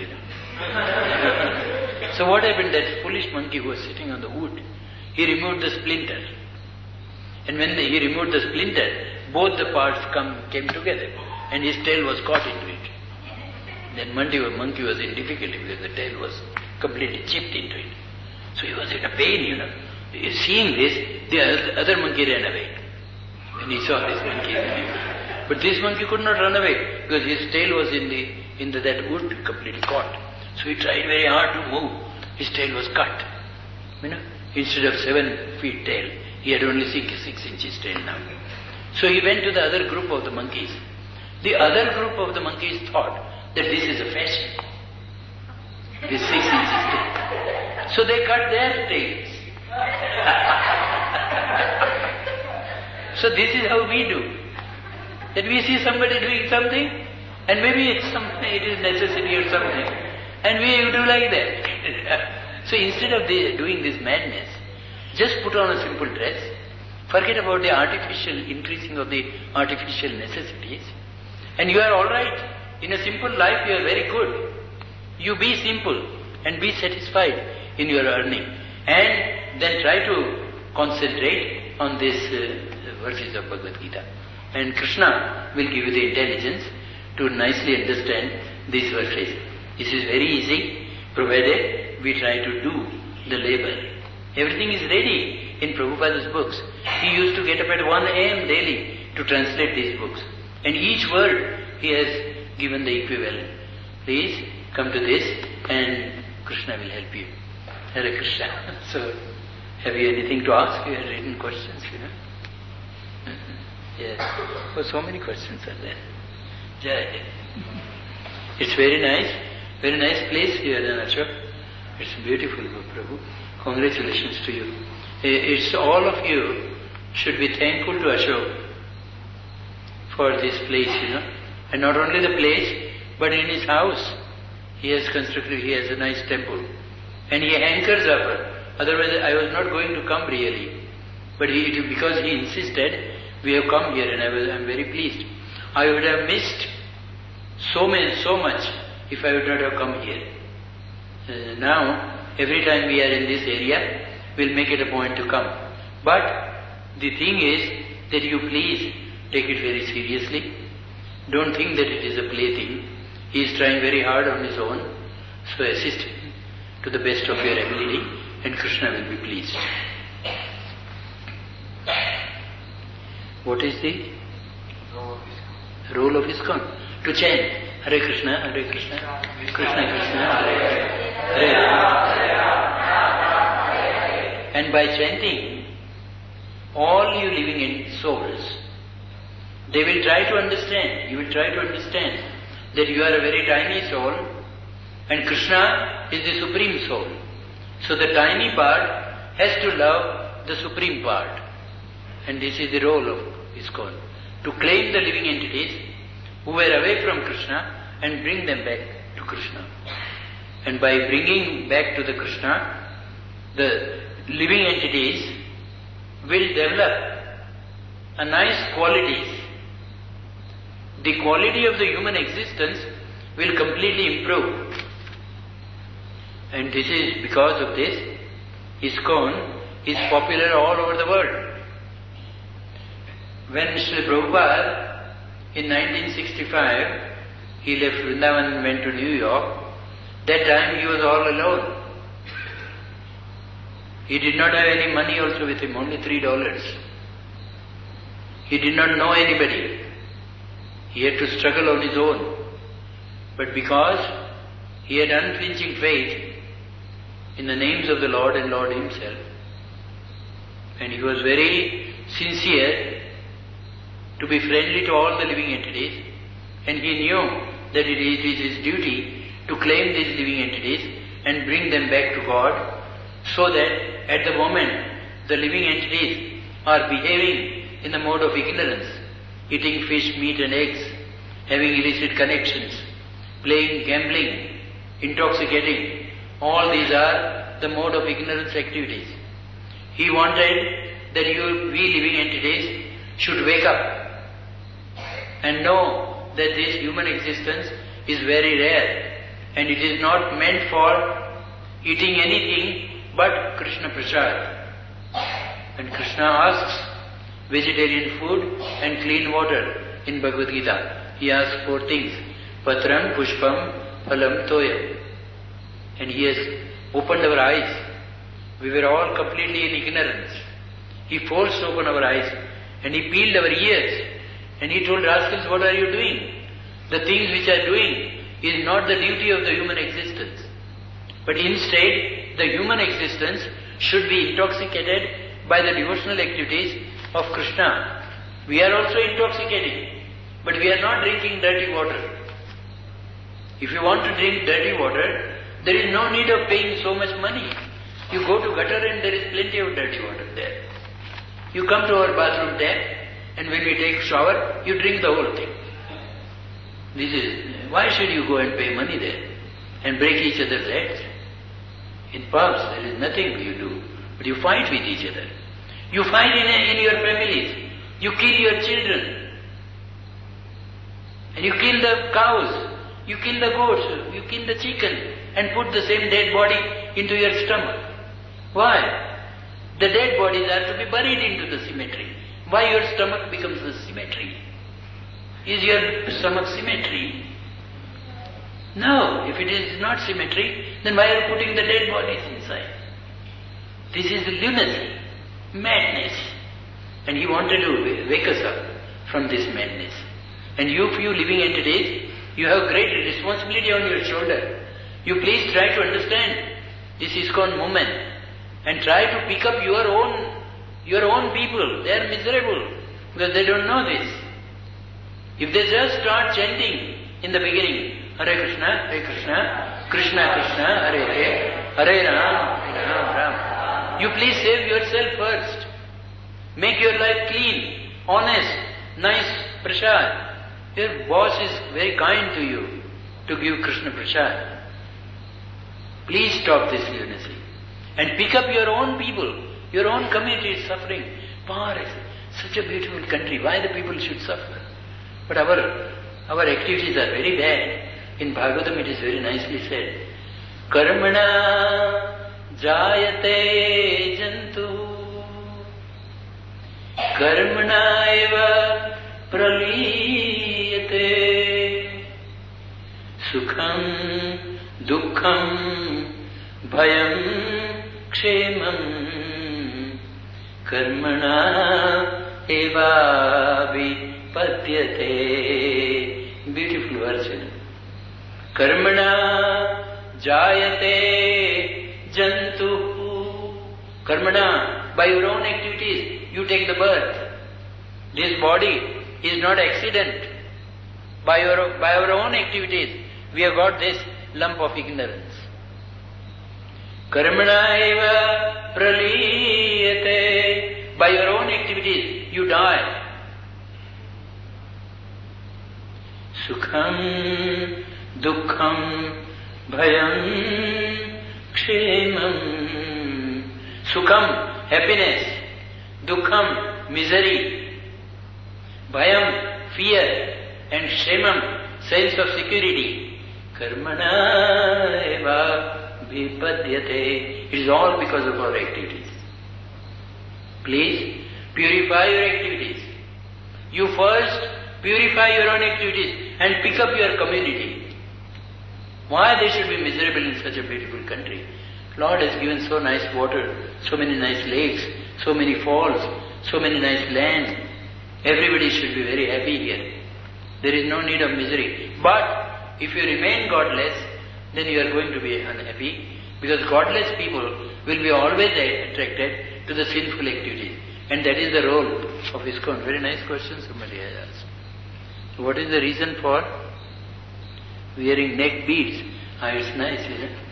So what happened? That foolish monkey who was sitting on the wood, he removed the splinter. And when he removed the splinter, both the parts came together and his tail was caught into it. Then monkey was in difficulty because the tail was completely chipped into it. So he was in a pain, Seeing this, the other monkey ran away. When he saw this monkey. But this monkey could not run away because his tail was in that wood completely caught. So he tried very hard to move. His tail was cut. Instead of 7 feet tail, he had only 6 inches tail now. So he went to the other group of the monkeys. The other group of the monkeys thought that this is a fashion. This 6 inches tail. So they cut their tails. So this is how we do. That we see somebody doing something, and maybe it is necessity or something, and we do like that. So instead of doing this madness, just put on a simple dress, forget about the artificial increasing of the artificial necessities, and you are all right. In a simple life you are very good. You be simple and be satisfied in your earning, and then try to concentrate on these verses of Bhagavad Gita. And Krishna will give you the intelligence to nicely understand these verses. This is very easy, provided we try to do the labor. Everything is ready in Prabhupada's books. He used to get up at 1 a.m. daily to translate these books. And each word he has given the equivalent. Please come to this and Krishna will help you. Hare Krishna. So, have you anything to ask? You have written questions, Yes. Oh, so many questions are there. Jai. It's very nice place here in Ashok. It's beautiful, Prabhu. Congratulations to you. It's all of you should be thankful to Ashok for this place, And not only the place, but in his house. He has a nice temple. And he anchors up. Otherwise I was not going to come really. But because he insisted, we have come here and I'm very pleased. I would have missed so much if I would not have come here. Now, every time we are in this area, we'll make it a point to come. But the thing is that you please take it very seriously. Don't think that it is a plaything. He is trying very hard on his own. So assist him to the best of your ability and Krishna will be pleased. What is the role of ISKCON? To chant Hare Krishna, Hare Krishna, Krishna Krishna, Hare Hare. And by chanting, all you living in souls, they will try to understand, you will try to understand that you are a very tiny soul and Krishna is the supreme soul. So the tiny part has to love the supreme part. And this is the role of ISKCON, to claim the living entities who were away from Krishna and bring them back to Krishna. And by bringing back to the Krishna, the living entities will develop a nice qualities. The quality of the human existence will completely improve. And this is because of this, ISKCON is popular all over the world. When Srila Prabhupada, in 1965, he left Vrindavan and went to New York, that time he was all alone. He did not have any money also with him, only $3. He did not know anybody. He had to struggle on his own. But because he had unflinching faith in the names of the Lord and Lord himself, and he was very sincere to be friendly to all the living entities, and he knew that it is his duty to claim these living entities and bring them back to God, so that at the moment the living entities are behaving in the mode of ignorance, eating fish, meat and eggs, having illicit connections, playing, gambling, intoxicating, all these are the mode of ignorance activities. He wanted that we living entities should wake up and know that this human existence is very rare and it is not meant for eating anything but Krishna Prasad. And Krishna asks vegetarian food and clean water in Bhagavad Gita. He asks 4 things: Patram, Pushpam, Phalam, Toyam. And he has opened our eyes. We were all completely in ignorance. He forced open our eyes and he peeled our ears. And he told rascals, what are you doing? The things which are doing is not the duty of the human existence. But instead, the human existence should be intoxicated by the devotional activities of Krishna. We are also intoxicating, but we are not drinking dirty water. If you want to drink dirty water, there is no need of paying so much money. You go to gutter and there is plenty of dirty water there. You come to our bathroom tap and when we take shower, you drink the whole thing. Why should you go and pay money there and break each other's heads? In pubs, there is nothing you do, but you fight with each other. You fight in your families. You kill your children. And you kill the cows. You kill the goats. You kill the chicken and put the same dead body into your stomach. Why? The dead bodies are to be buried into the cemetery. Why your stomach becomes the cemetery? Is your stomach cemetery? No, if it is not cemetery, then why are you putting the dead bodies inside? This is lunacy, madness. And he wanted to wake us up from this madness. And you few living entities, you have great responsibility on your shoulder. You please try to understand this ISKCON movement and try to pick up your own people. They are miserable because they don't know this. If they just start chanting in the beginning, Hare Krishna, Krishna Krishna, Hare Hare, Hare Ram, Ram Ram. You please save yourself first. Make your life clean, honest, nice prasad. Your boss is very kind to you to give Krishna prasad. Please stop this lunacy and pick up your own people. Your own community is suffering. Bharat, such a beautiful country. Why the people should suffer? But our activities are very bad. In Bhagavatam it is very nicely said, Karmana jayate jantu Karmana eva praliyate Sukham dukkham bhayam kshemam Karmana eva vipadyate. Beautiful verse. Karmana jayate jantu. Karmana, by your own activities, you take the birth. This body is not accident. By our own activities, we have got this lump of ignorance. Karmana eva praliyate. By your own activities, you die. Sukham dukkham bhayam kshemam. Sukham, happiness. Dukkham, misery. Bhayam, fear. And kshemam, sense of security. Karmana eva vipadyate. It is all because of our activities. Please purify your activities. You first purify your own activities and pick up your community. Why they should be miserable in such a beautiful country? Lord has given so nice water, so many nice lakes, so many falls, so many nice land. Everybody should be very happy here. There is no need of misery. But if you remain godless, then you are going to be unhappy, because godless people will be always attracted to the sinful activities. And that is the role of ISKCON. Very nice question somebody has asked. What is the reason for wearing neck beads? It's nice, isn't it?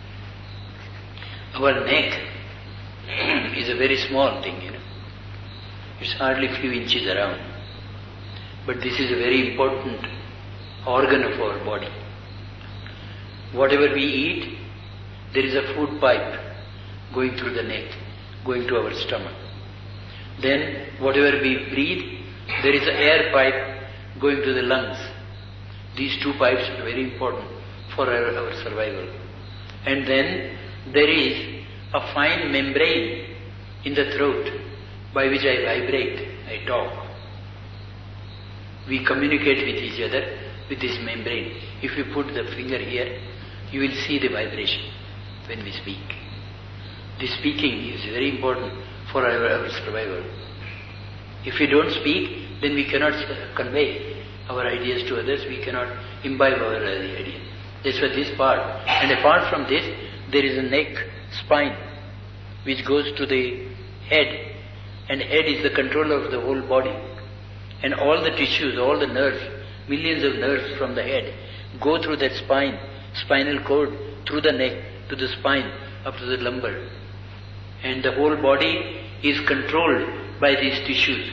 Our neck is a very small thing, It's hardly few inches around. But this is a very important organ of our body. Whatever we eat, there is a food pipe going through the neck, going to our stomach. Then whatever we breathe, there is an air pipe going to the lungs. These two pipes are very important for our survival. And then there is a fine membrane in the throat by which I vibrate, I talk. We communicate with each other with this membrane. If you put the finger here, you will see the vibration when we speak. This speaking is very important for our survival. If we don't speak, then we cannot convey our ideas to others, we cannot imbibe our ideas. That's why this part. And apart from this, there is a neck spine which goes to the head, and head is the controller of the whole body. And all the tissues, all the nerves, millions of nerves from the head go through that spine, spinal cord, through the neck, to the spine, up to the lumbar. And the whole body is controlled by these tissues.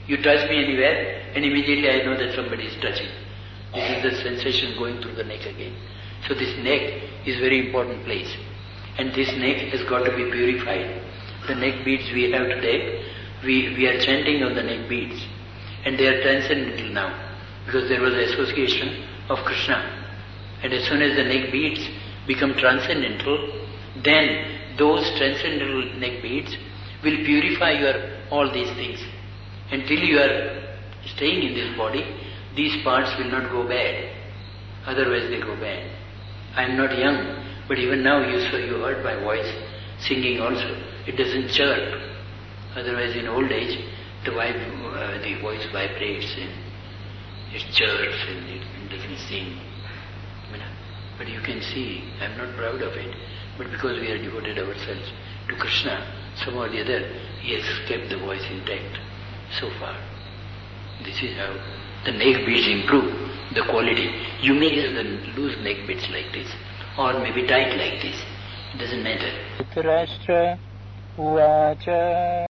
You touch me anywhere and immediately I know that somebody is touching. This is the sensation going through the neck again. So this neck is a very important place. And this neck has got to be purified. The neck beads we have today, we are chanting on the neck beads. And they are transcendental now. Because there was association of Krishna. And as soon as the neck beads become transcendental, then those transcendental neck beads will purify your all these things. Until you are staying in this body, these parts will not go bad. Otherwise they go bad. I am not young, but even now you heard my voice singing also. It doesn't chirp. Otherwise in old age, the voice vibrates and it chirps and it doesn't sing. But you can see, I am not proud of it, but because we have devoted ourselves to Krishna, somehow or the other, He has kept the voice intact so far. This is how the neck beads improve the quality. You may lose neck beads like this, or maybe tight like this. It doesn't matter.